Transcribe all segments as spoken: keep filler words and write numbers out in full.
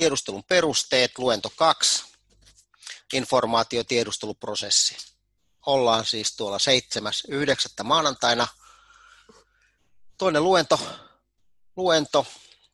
Tiedustelun perusteet, luento kaksi, informaatiotiedusteluprosessi. Ollaan siis tuolla seitsemäs yhdeksättä maanantaina. Toinen luento, luento.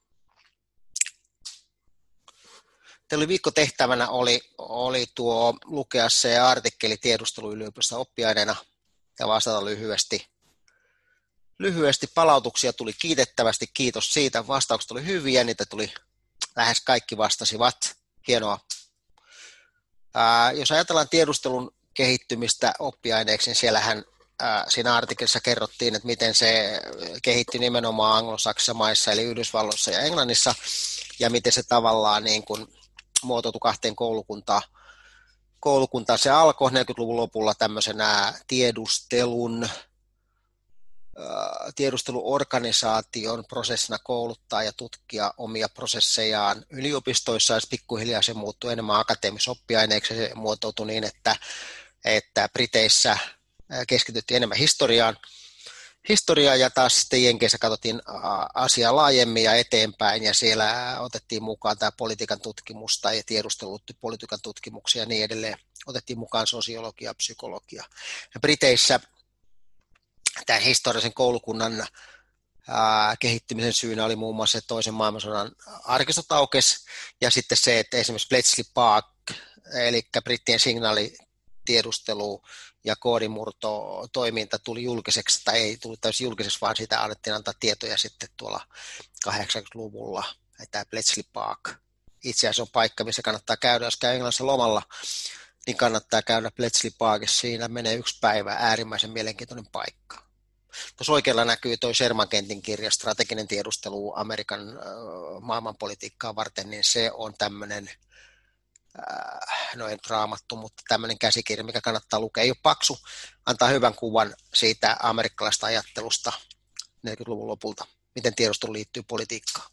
Teillä viikkotehtävänä oli, oli tuo lukea se artikkeli tiedusteluyliopiston oppiaineena ja vastata lyhyesti. Lyhyesti palautuksia tuli kiitettävästi, kiitos siitä. Vastaukset oli hyviä, niitä tuli lähes kaikki vastasivat. Hienoa. Ää, jos ajatellaan tiedustelun kehittymistä oppiaineeksi, niin siellähän ää, siinä artikkelissa kerrottiin, että miten se kehittyi nimenomaan anglosaksisissa maissa, eli Yhdysvalloissa ja Englannissa, ja miten se tavallaan niin kuin muotoutui kahteen koulukuntaan. Koulukuntaan se alkoi neljäkymmentäluvun lopulla tämmöisenä tiedustelun, tiedusteluorganisaation prosessina kouluttaa ja tutkia omia prosessejaan yliopistoissa, ja pikkuhiljaa se muuttui enemmän akateemisoppiaineeksi. Se muotoutui niin, että, että Briteissä keskityttiin enemmän historiaan, historiaan ja taas sitten Jenkeissä katsottiin asiaa laajemmin ja eteenpäin, ja siellä otettiin mukaan tämä politiikan tutkimusta ja tiedustelut politiikan tutkimuksia ja niin edelleen. Otettiin mukaan sosiologia ja psykologia. Ja Briteissä tämän historiallisen koulukunnan ää, kehittymisen syynä oli muun muassa toisen maailmansodan arkistot aukesi, ja sitten se, että esimerkiksi Bletchley Park, eli brittien signaalitiedustelu ja koodimurto toiminta tuli julkiseksi, tai ei tullut täysin julkiseksi, vaan siitä annettiin antaa tietoja sitten tuolla kahdeksankymmentäluvulla, tämä Bletchley Park. Itse asiassa on paikka, missä kannattaa käydä, jos käy Englannissa lomalla, niin kannattaa käydä Bletchley Parkissa, siinä menee yksi päivä, äärimmäisen mielenkiintoinen paikka. Tuossa oikealla näkyy tuo Sherman Kentin kirja Strateginen tiedustelu Amerikan äh, maailmanpolitiikkaa varten, niin se on tämmöinen, äh, no ei raamattu, mutta tämmöinen käsikirja, mikä kannattaa lukea. Ei ole paksu, antaa hyvän kuvan siitä amerikkalaista ajattelusta neljäkymmentäluvun lopulta, miten tiedustelu liittyy politiikkaan.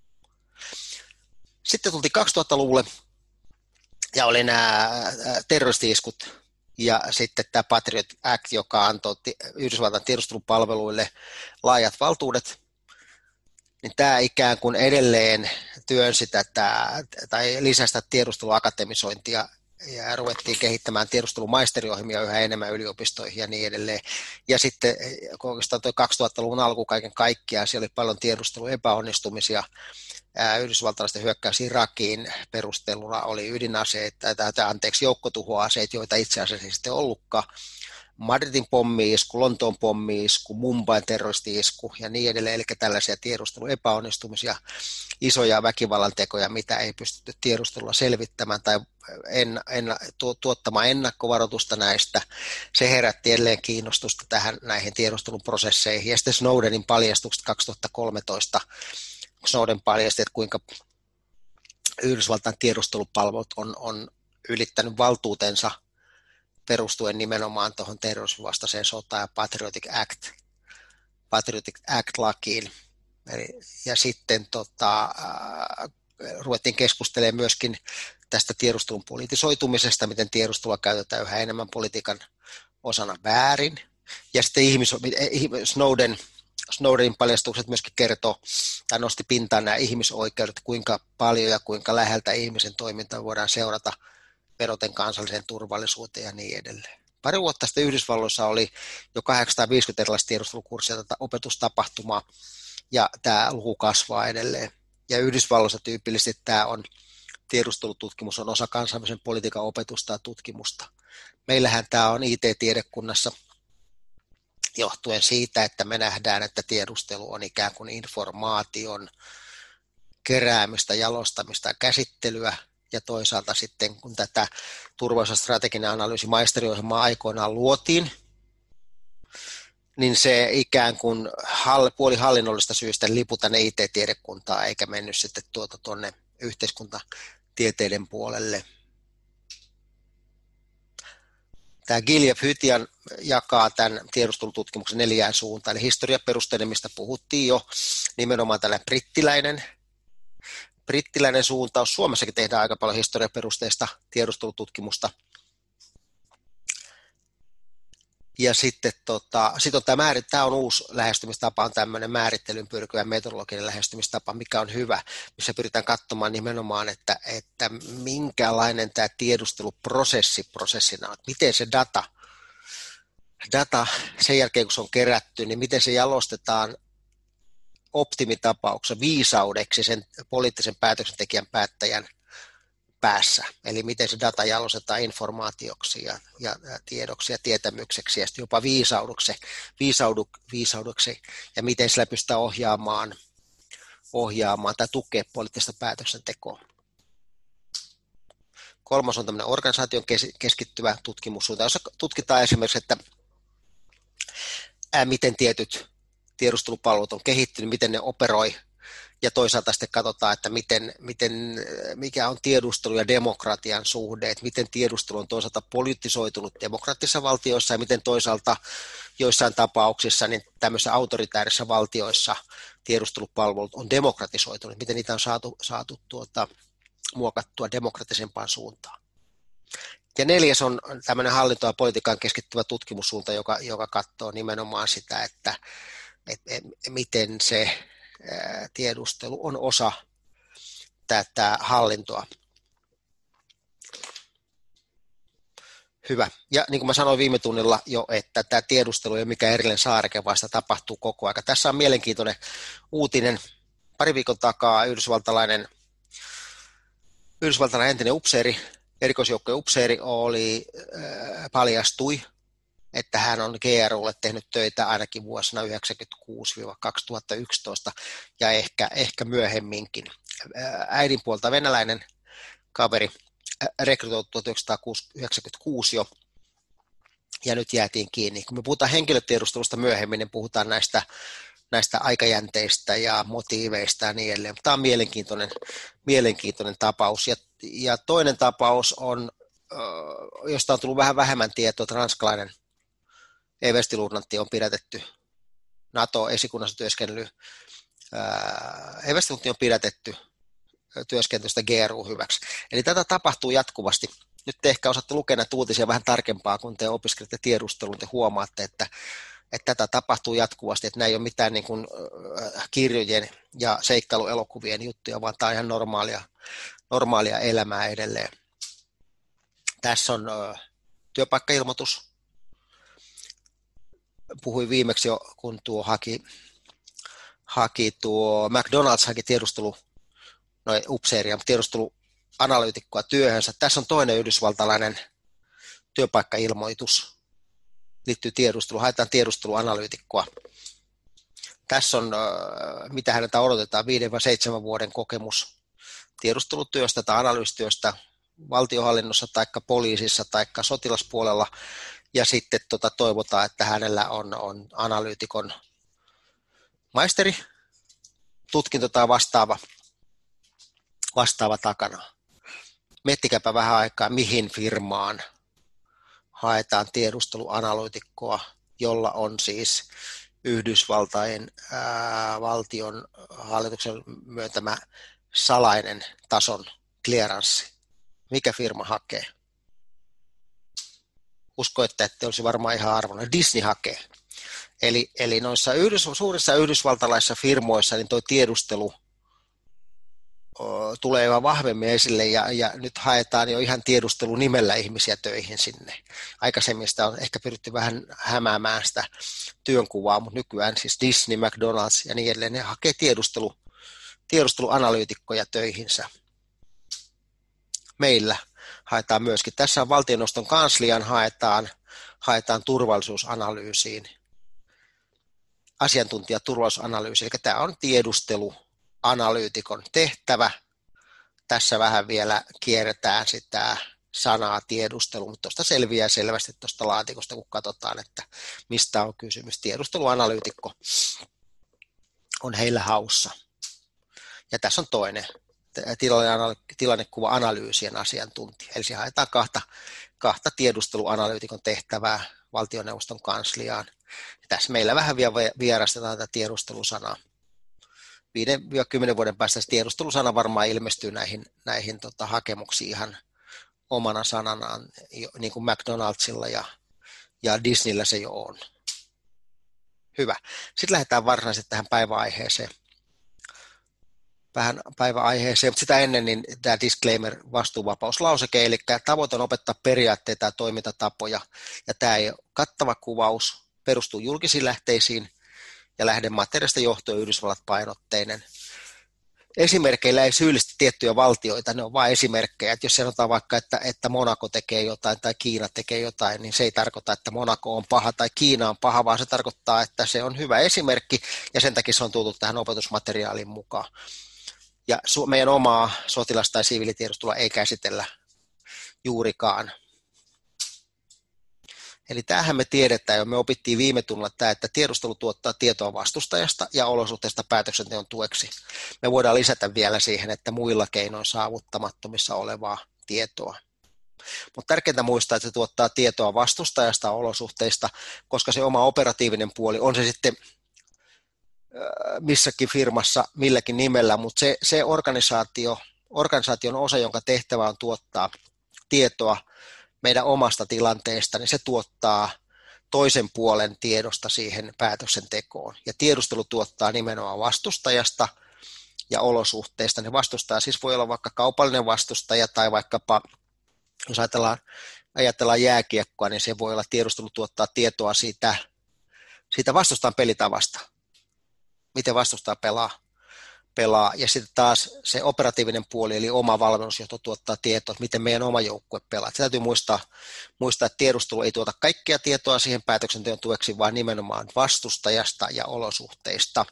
Sitten tultiin kaksituhattaluvulle ja oli nämä terroristi-iskut. Ja sitten tämä Patriot Act, joka antoi Yhdysvaltain tiedustelupalveluille laajat valtuudet, niin tämä ikään kuin edelleen työnsi tätä, tai lisäsi tätä tiedusteluakatemisointia, ja ruvettiin kehittämään tiedustelumaisteriohjelmia yhä enemmän yliopistoihin ja niin edelleen. Ja sitten oikeastaan tuo kaksituhattaluvun alku kaiken kaikkiaan, siellä oli paljon tiedusteluepäonnistumisia. Yhdysvaltalaisten hyökkäys Irakiin perusteluna oli ydinaseet, tai anteeksi joukkotuhoaseet, joita itse asiassa ei sitten ollutkaan. Madridin pommi-isku, Lontoon pommi-isku, Mumbain terroristi-isku ja niin edelleen, eli tällaisia tiedusteluepäonnistumisia, isoja väkivallantekoja, mitä ei pystytty tiedustelulla selvittämään tai en, en, tu, tuottamaan ennakkovaroitusta näistä. Se herätti edelleen kiinnostusta tähän näihin tiedusteluprosesseihin. Ja sitten Snowdenin paljastukset kaksituhattakolmetoista. Snowden paljasti, että kuinka Yhdysvaltain tiedustelupalvelut on, on ylittänyt valtuutensa perustuen nimenomaan tuohon terrorismin vastaiseen sotaan ja Patriotic Act, Patriotic Act-lakiin. Eli, ja sitten tota, äh, ruvettiin keskustelemaan myöskin tästä tiedustelun politisoitumisesta, miten tiedustelua käytetään yhä enemmän politiikan osana väärin. Ja sitten ihmis, Snowden, Snowdenin paljastukset myöskin kertoo tai nosti pintaan nämä ihmisoikeudet, kuinka paljon ja kuinka läheltä ihmisen toimintaa voidaan seurata vedoten kansalliseen turvallisuuteen ja niin edelleen. Pari vuotta sitten Yhdysvalloissa oli jo kahdeksansataaviisikymmentä erilaista tiedustelukurssia tätä opetustapahtumaa, ja tämä luku kasvaa edelleen. Ja Yhdysvalloissa tyypillisesti tämä on, tiedustelututkimus on osa kansainvälisen politiikan opetusta ja tutkimusta. Meillähän tämä on I T-tiedekunnassa johtuen siitä, että me nähdään, että tiedustelu on ikään kuin informaation keräämistä, jalostamista ja käsittelyä, ja toisaalta sitten, kun tätä turvallisuus- ja strateginen analyysi maisteriohjelmaa aikoinaan luotiin, niin se ikään kuin puolihallinnollista syystä lipui tänne I T-tiedekuntaan, eikä mennyt sitten tuota tuonne yhteiskuntatieteiden puolelle. Tämä Gilliam Hytian jakaa tämän tiedustelututkimuksen neljään suuntaan, eli historiaperusteinen, mistä puhuttiin jo, nimenomaan tällainen brittiläinen, brittiläinen suuntaus. Suomessakin tehdään aika paljon historiaperusteista tiedustelututkimusta. Ja sitten tota, sit on tämä, määrit, tämä on uusi lähestymistapa, on tämmöinen määrittelyn pyrkivä metodologinen lähestymistapa, mikä on hyvä, missä pyritään katsomaan nimenomaan, että, että minkälainen tämä tiedusteluprosessi prosessina on, miten se data, data sen jälkeen kun se on kerätty, niin miten se jalostetaan optimitapauksessa viisaudeksi sen poliittisen päätöksentekijän päättäjän päässä, eli miten se data jalostetaan informaatioksi ja, ja, ja tiedoksi ja tietämykseksi ja jopa viisauduksi, viisaudu, viisauduksi ja miten sillä pystytään ohjaamaan, ohjaamaan tai tukea poliittista päätöksentekoa. Kolmas on tämmöinen organisaation keskittyvä tutkimussuunta, jossa tutkitaan esimerkiksi, että ää, miten tietyt tiedustelupalvelut on kehittynyt, miten ne operoi, ja toisaalta sitten katsotaan, että miten, miten, mikä on tiedustelu ja demokratian suhde, että miten tiedustelu on toisaalta politisoitunut demokraattisissa valtioissa ja miten toisaalta joissain tapauksissa niin tämmöisissä autoritäärisissä valtioissa tiedustelupalvelut on demokratisoitunut, miten niitä on saatu, saatu tuota, muokattua demokratisempaan suuntaan. Ja neljäs on tämmöinen hallinto- ja politiikan keskittyvä tutkimussuunta, joka, joka katsoo nimenomaan sitä, että että miten se tiedustelu on osa tätä hallintoa. Hyvä. Ja niin kuin mä sanoin viime tunnilla jo, että tämä tiedustelu ei ole mikään erillinen saareke, vaan sitä tapahtuu koko ajan. Tässä on mielenkiintoinen uutinen. Pari viikon takaa yhdysvaltalainen, yhdysvaltalainen entinen upseeri, erikoisjoukkojen upseeri oli, äh, paljastui, että hän on G R U:lle tehnyt töitä ainakin vuosina yhdeksänkymmentäkuusi kaksituhattayksitoista ja ehkä, ehkä myöhemminkin. Äidin puolta venäläinen kaveri rekrytoitu tuhatyhdeksänsataayhdeksänkymmentäkuusi jo, ja nyt jäätiin kiinni. Kun me puhutaan henkilötiedustelusta myöhemmin, niin puhutaan näistä, näistä aikajänteistä ja motiiveista ja niin edelleen. Tämä on mielenkiintoinen, mielenkiintoinen tapaus. Ja, ja toinen tapaus on, josta on tullut vähän vähemmän tietoa, ranskalainen everstiluutnantti on pidätetty, NATO-esikunnassa työskennellyt, everstiluutnantti on pidätetty työskentelystä G R U hyväksi. Eli tätä tapahtuu jatkuvasti. Nyt te ehkä osaatte lukea näitä uutisia vähän tarkempaa, kun te opiskelette tiedustelun, te huomaatte, että, että tätä tapahtuu jatkuvasti, että nämä ei ole mitään niin kuin kirjojen ja seikkailuelokuvien juttuja, vaan tämä on ihan normaalia, normaalia elämää edelleen. Tässä on työpaikkailmoitus. Puhuin viimeksi jo, kun tuo haki, haki tuo McDonald's haki tiedustelu, no upseeria, tiedusteluanalyytikkoa työhönsä. Tässä on toinen yhdysvaltalainen työpaikkailmoitus, liittyy tiedusteluun, haetaan tiedusteluanalyytikkoa. Tässä on, mitä häneltä odotetaan, viiden vai seitsemän vuoden kokemus tiedustelutyöstä tai analyysityöstä valtionhallinnossa tai poliisissa tai sotilaspuolella. Ja sitten tota, toivotaan, että hänellä on, on analyytikon maisteri, tutkinto tai vastaava, vastaava takana. Miettikääpä vähän aikaa, mihin firmaan haetaan tiedusteluanalyytikkoa, jolla on siis Yhdysvaltain ää, valtion hallituksen myöntämä salainen tason clearanssi. Mikä firma hakee? Uskoitte, että olisi varmaan ihan arvoinen. Disney hakee. Eli, eli noissa yhdys, suurissa yhdysvaltalaisissa firmoissa niin tuo tiedustelu o, tulee vaan vahvemmin esille ja, ja nyt haetaan jo ihan tiedustelunimellä ihmisiä töihin sinne. Aikaisemmin sitä on ehkä pyritty vähän hämäämään sitä työnkuvaa, mutta nykyään siis Disney, McDonald's ja niin edelleen, ne hakee tiedustelu, tiedusteluanalyytikkoja töihinsä. Meillä haetaan myöskin. Tässä on valtioneuvoston kanslian haetaan, haetaan turvallisuusanalyysiin, asiantuntijaturvallisuusanalyysi, eli tämä on tiedusteluanalyytikon tehtävä. Tässä vähän vielä kierretään sitä sanaa tiedustelu, mutta tuosta selviää selvästi tuosta laatikosta, kun katsotaan, että mistä on kysymys. Tiedusteluanalyytikko on heillä haussa. Ja tässä on toinen. Tilannekuva-analyysien asiantuntija. Eli haetaan kahta, kahta tiedusteluanalyytikon tehtävää valtioneuvoston kansliaan. Ja tässä meillä vähän vielä vierastetaan tätä tiedustelusanaa. viiden kymmenen vuoden päästä tiedustelusana varmaan ilmestyy näihin, näihin tota, hakemuksiin ihan omana sananaan, niin kuin McDonaldsilla ja, ja Disneyllä se jo on. Hyvä. Sitten lähdetään varsinaisesti tähän päiväaiheeseen. Vähän päiväaiheeseen, mutta sitä ennen niin tämä disclaimer, vastuuvapauslauseke, eli tavoite on opettaa periaatteita ja toimintatapoja, ja tämä ei ole kattava kuvaus, perustuu julkisiin lähteisiin, ja lähdemateriaalista johtuen Yhdysvallat painotteinen. Esimerkkeillä ei syyllistä tiettyjä valtioita, ne on vain esimerkkejä, että jos sanotaan vaikka, että, että Monaco tekee jotain tai Kiina tekee jotain, niin se ei tarkoita, että Monaco on paha tai Kiina on paha, vaan se tarkoittaa, että se on hyvä esimerkki, ja sen takia se on tullut tähän opetusmateriaaliin mukaan. Ja meidän omaa sotilas- tai siviilitiedustelua ei käsitellä juurikaan. Eli tämähän me tiedetään jo, me opittiin viime tunnilla tämä, että tiedustelu tuottaa tietoa vastustajasta ja olosuhteista päätöksenteon tueksi. Me voidaan lisätä vielä siihen, että muilla keinoin saavuttamattomissa olevaa tietoa. Mutta tärkeintä muistaa, että se tuottaa tietoa vastustajasta ja olosuhteista, koska se oma operatiivinen puoli on se sitten missäkin firmassa milläkin nimellä, mutta se, se organisaatio, organisaation osa, jonka tehtävä on tuottaa tietoa meidän omasta tilanteesta, niin se tuottaa toisen puolen tiedosta siihen päätöksentekoon. Ja tiedustelu tuottaa nimenomaan vastustajasta ja olosuhteista. Ne vastustaja siis voi olla vaikka kaupallinen vastustaja tai vaikkapa, jos ajatellaan, ajatellaan jääkiekkoa, niin se voi olla tiedustelu tuottaa tietoa siitä, siitä vastustajan pelitavasta. Miten vastustaja pelaa, pelaa. Ja sitten taas se operatiivinen puoli, eli oma valmennusjohto tuottaa tietoa, että miten meidän oma joukkue pelaa. Se täytyy muistaa, muistaa, että tiedustelu ei tuota kaikkea tietoa siihen päätöksenteon tueksi, vaan nimenomaan vastustajasta ja olosuhteista.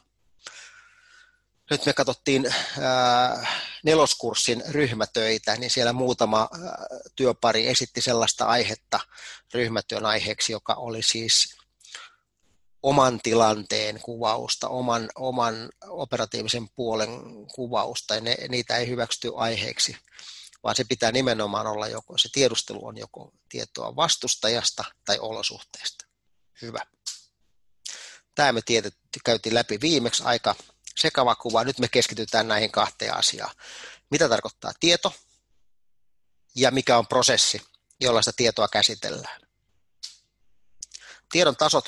Nyt me katsottiin ää, neloskurssin ryhmätöitä, niin siellä muutama ää, työpari esitti sellaista aihetta ryhmätyön aiheeksi, joka oli siis oman tilanteen kuvausta, oman, oman operatiivisen puolen kuvausta, ja ne, niitä ei hyväksytty aiheeksi, vaan se pitää nimenomaan olla joko, se tiedustelu on joko tietoa vastustajasta tai olosuhteista. Hyvä. Tämä me tietysti käytiin läpi viimeksi, aika sekava kuva, nyt me keskitytään näihin kahteen asiaan. Mitä tarkoittaa tieto ja mikä on prosessi, jolla sitä tietoa käsitellään. Tiedon tasot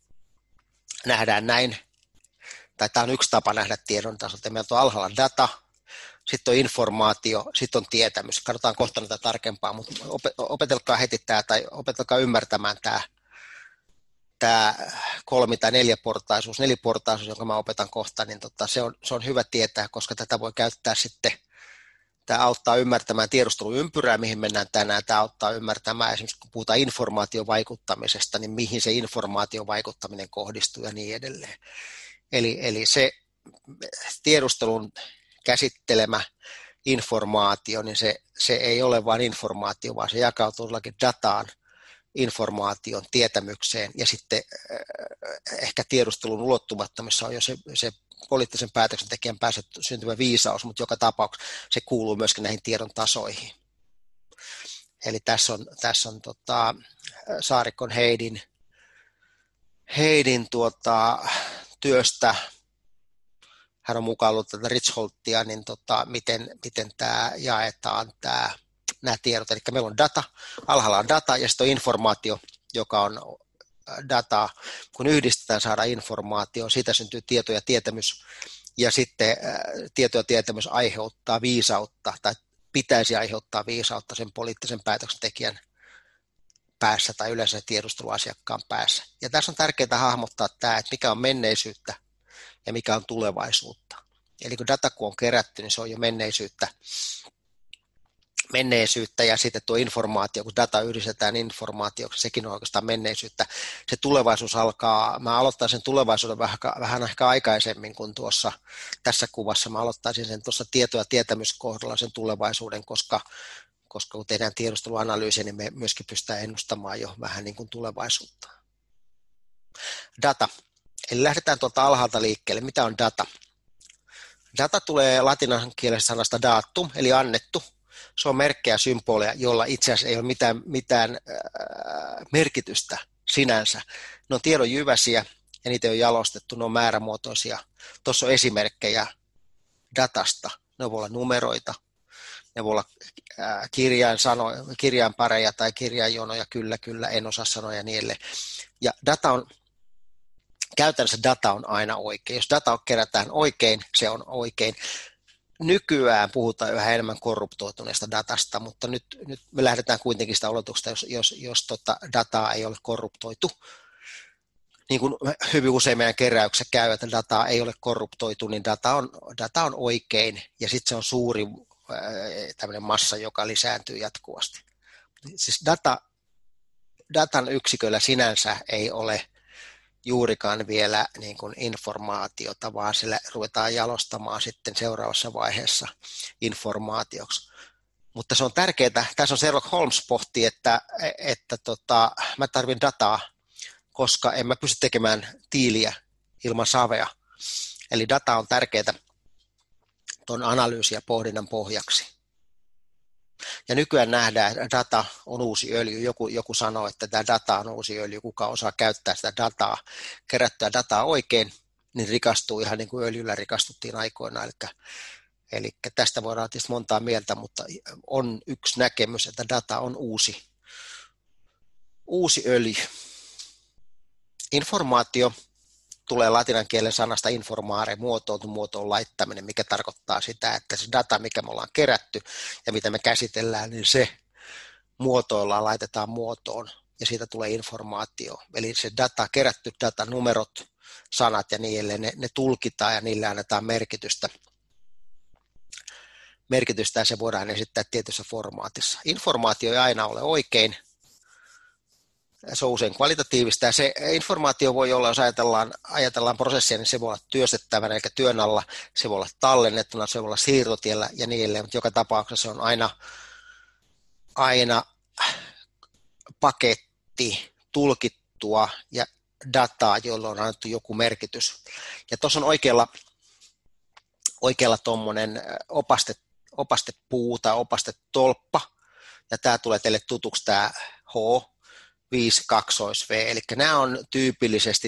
nähdään näin, tai tämä on yksi tapa nähdä tiedon tasot. Meillä on alhaalla data, sitten on informaatio, sitten on tietämys. Katsotaan kohta näitä tarkempaa, mutta opetelkaa heti tämä, tai opetelkaa ymmärtämään tämä, tämä kolmi- tai neljäportaisuus, neliportaisuus, jonka mä opetan kohta, niin tota, se, on, se on hyvä tietää, koska tätä voi käyttää sitten, tämä auttaa ymmärtämään tiedusteluympyrää, mihin mennään tänään, tämä auttaa ymmärtämään, esimerkiksi kun puhutaan informaatiovaikuttamisesta, niin mihin se informaatiovaikuttaminen kohdistuu ja niin edelleen. Eli, eli se tiedustelun käsittelemä informaatio, niin se, se ei ole vain informaatio, vaan se jakautuu dataan, informaation, tietämykseen ja sitten ehkä tiedustelun ulottumattomissa on jo se, se poliittisen päätöksentekijän päässä syntymä viisaus, mutta joka tapauksessa se kuuluu myöskin näihin tiedon tasoihin. Eli tässä on, tässä on tota, Saarikon Heidin, Heidin tuota, työstä, hän on mukaan ollut tätä Richholtia, niin tota, miten, miten tämä jaetaan, tämä, nämä tiedot. Eli meillä on data, alhaalla on data ja sitten on informaatio, joka on dataa. Kun yhdistetään, saadaan informaatio, siitä syntyy tieto ja tietämys, ja sitten tieto ja tietämys aiheuttaa viisautta, tai pitäisi aiheuttaa viisautta sen poliittisen päätöksentekijän päässä tai yleensä tiedusteluasiakkaan päässä. Ja tässä on tärkeää hahmottaa tämä, että mikä on menneisyyttä ja mikä on tulevaisuutta. Eli kun data kun on kerätty, niin se on jo menneisyyttä, menneisyyttä ja sitten tuo informaatio, kun data yhdistetään informaatioksi, sekin on oikeastaan menneisyyttä. Se tulevaisuus alkaa, mä aloittaisin sen tulevaisuuden vähän, vähän ehkä aikaisemmin kuin tuossa tässä kuvassa. Mä aloittaisin sen tuossa tieto- ja tietämyskohdalla sen tulevaisuuden, koska, koska kun tehdään tiedusteluanalyysiä, niin me myöskin pystytään ennustamaan jo vähän niin kuin tulevaisuutta. Data. Eli lähdetään tuolta alhaalta liikkeelle. Mitä on data? Data tulee latinankielisestä sanasta datum, eli annettu. Se on merkkejä ja symboleja, joilla itse asiassa ei ole mitään, mitään äh, merkitystä sinänsä. Ne on tiedon jyväsiä ja niitä on jalostettu, ne on määrämuotoisia. Tuossa on esimerkkejä datasta. Ne voi olla numeroita, Ne voi olla kirjain sano, kirjainpareja tai kirjainjonoja, kyllä, kyllä, en osaa sanoa ja niin edelleen. Ja data on, käytännössä data on aina oikein. Jos data kerätään oikein, se on oikein. Nykyään puhutaan yhä enemmän korruptoituneesta datasta, mutta nyt, nyt me lähdetään kuitenkin sitä oletuksesta, jos, jos, jos tota dataa ei ole korruptoitu. Niin kuin hyvin usein meidän keräyksessä käy, että dataa ei ole korruptoitu, niin data on, data on oikein, ja sitten se on suuri tämmöinen massa, joka lisääntyy jatkuvasti. Siis data, datan yksiköllä sinänsä ei ole juurikaan vielä niin kuin informaatiota, vaan sillä ruvetaan jalostamaan sitten seuraavassa vaiheessa informaatioksi. Mutta se on tärkeää, tässä on Sherlock Holmes pohti, että, että tota, mä tarvin dataa, koska en mä pysty tekemään tiiliä ilman savea. Eli data on tärkeää tuon analyysin ja pohdinnan pohjaksi. Ja nykyään nähdään, että data on uusi öljy. Joku, joku sanoo, että tämä data on uusi öljy. Kuka osaa käyttää sitä dataa, kerättyä dataa oikein, niin rikastuu ihan niin kuin öljyllä rikastuttiin aikoinaan. Eli, eli tästä voidaan tietysti montaa mieltä, mutta on yksi näkemys, että data on uusi, uusi öljy. Informaatio tulee latinan kielen sanasta informaare, muotoon muotoon laittaminen, mikä tarkoittaa sitä, että se data, mikä me ollaan kerätty ja mitä me käsitellään, niin se muotoillaan, laitetaan muotoon ja siitä tulee informaatio. Eli se data, kerätty data, numerot, sanat ja niin edelleen, ne, ne tulkitaan ja niille annetaan merkitystä. Merkitystä ja se voidaan esittää tietyssä formaatissa. Informaatio ei aina ole oikein. Se on usein kvalitatiivista ja se informaatio voi olla, jos ajatellaan, ajatellaan prosessia, niin se voi olla työstettävänä, eli työn alla, se voi olla tallennettuna, se voi olla siirtotiellä ja niin edelleen, mutta joka tapauksessa se on aina, aina paketti, tulkittua ja dataa, jolle on annettu joku merkitys. Ja tuossa on oikealla, oikealla tuommoinen opaste, opastepuu tai opastetolppa, ja tämä tulee teille tutuksi tämä H, viisi kaksois V, eli nämä on tyypillisesti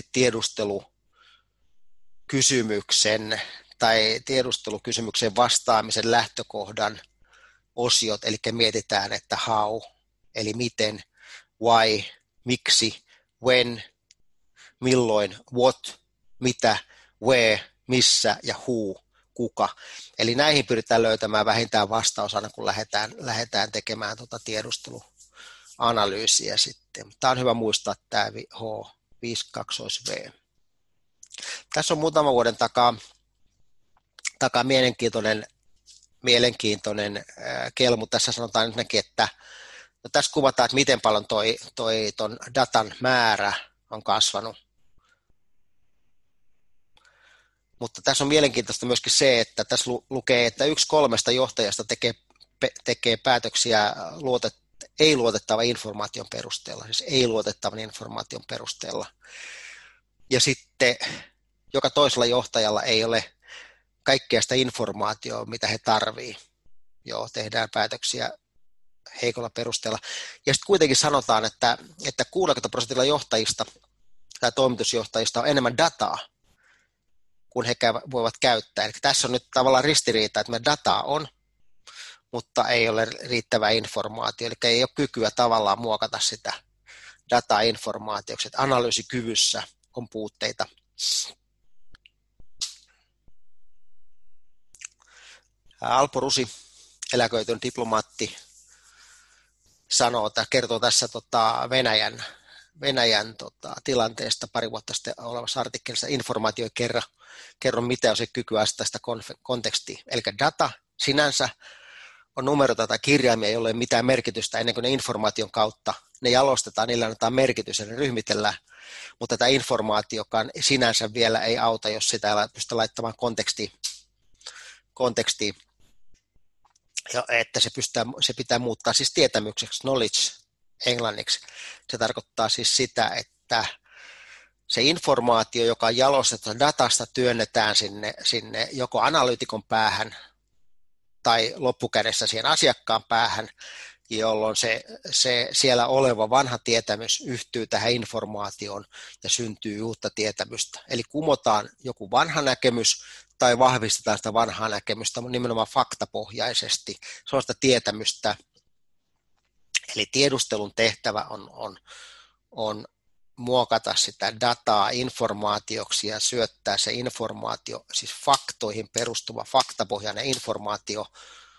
tiedustelukysymyksen tai tiedustelukysymyksen vastaamisen lähtökohdan osiot, eli mietitään, että how, eli miten, why, miksi, when, milloin, what, mitä, where, missä ja who, kuka. Eli näihin pyritään löytämään vähintään vastaus aina, kun lähdetään, lähdetään tekemään tuota tiedusteluanalyysiä sitten. Tämä on hyvä muistaa, tämä H viisi kaksois V. Tässä on muutaman vuoden takaa, takaa mielenkiintoinen, mielenkiintoinen kelmu. Tässä sanotaan ensinnäkin, että no tässä kuvataan, että miten paljon toi, toi ton datan määrä on kasvanut. Mutta tässä on mielenkiintoista myöskin se, että tässä lukee, että yksi kolmesta johtajasta tekee, tekee päätöksiä luotet, ei-luotettavan informaation perusteella, siis ei-luotettavan informaation perusteella. Ja sitten joka toisella johtajalla ei ole kaikkea sitä informaatiota, mitä he tarvitsevat. Joo, tehdään päätöksiä heikolla perusteella. Ja sitten kuitenkin sanotaan, että, että kuusikymmentä prosentilla johtajista tai toimitusjohtajista on enemmän dataa, kun he voivat käyttää. Eli tässä on nyt tavallaan ristiriita, että meidän dataa on, mutta ei ole riittävää informaatiota, eli ei ole kykyä tavallaan muokata sitä dataa informaatioksi, että analyysikyvyssä on puutteita. Alpo Rusi, eläköitynyt diplomaatti, sanoo, että kertoo tässä tota Venäjän, Venäjän tota, tilanteesta pari vuotta sitten olevassa artikkelissa informaatio ei kerro, kerro mitä on se kyky asettaa sitä kontekstia. Eli data sinänsä on numeroita tai kirjaimia, joilla ei ole mitään merkitystä ennen kuin ne informaation kautta ne jalostetaan, niillä annetaan merkitys ja ne ryhmitellään, mutta tämä informaatiokaan sinänsä vielä ei auta, jos sitä ei pystytä laittamaan kontekstiin, kontekstiin. Ja että se, pystytään, se pitää muuttaa siis tietämykseksi, knowledge englanniksi. Se tarkoittaa siis sitä, että se informaatio, joka on jalostettu datasta, työnnetään sinne, sinne joko analyytikon päähän tai loppukädessä siihen asiakkaan päähän, jolloin se, se siellä oleva vanha tietämys yhtyy tähän informaatioon ja syntyy uutta tietämystä. Eli kumotaan joku vanha näkemys tai vahvistetaan sitä vanhaa näkemystä nimenomaan faktapohjaisesti, sellaista tietämystä. Eli tiedustelun tehtävä on, on, on muokata sitä dataa informaatioksi ja syöttää se informaatio, siis faktoihin perustuva faktapohjainen informaatio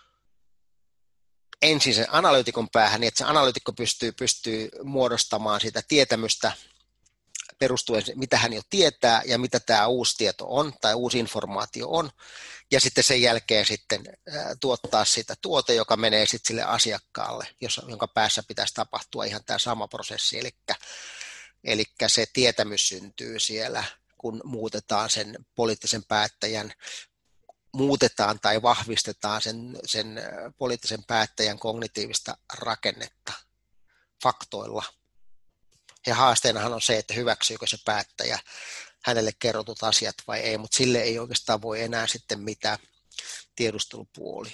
ensin sen analyytikon päähän, niin että se analyytikko pystyy, pystyy muodostamaan sitä tietämystä perustuen, mitä hän jo tietää ja mitä tämä uusi tieto on tai uusi informaatio on, ja sitten sen jälkeen sitten tuottaa sitä tuote, joka menee sitten sille asiakkaalle, jonka päässä pitäisi tapahtua ihan tämä sama prosessi, eli, eli se tietämys syntyy siellä, kun muutetaan sen poliittisen päättäjän, muutetaan tai vahvistetaan sen, sen poliittisen päättäjän kognitiivista rakennetta faktoilla. Ja haasteenahan on se, että hyväksyykö se päättäjä hänelle kerrotut asiat vai ei, mutta sille ei oikeastaan voi enää sitten mitään tiedustelupuoli.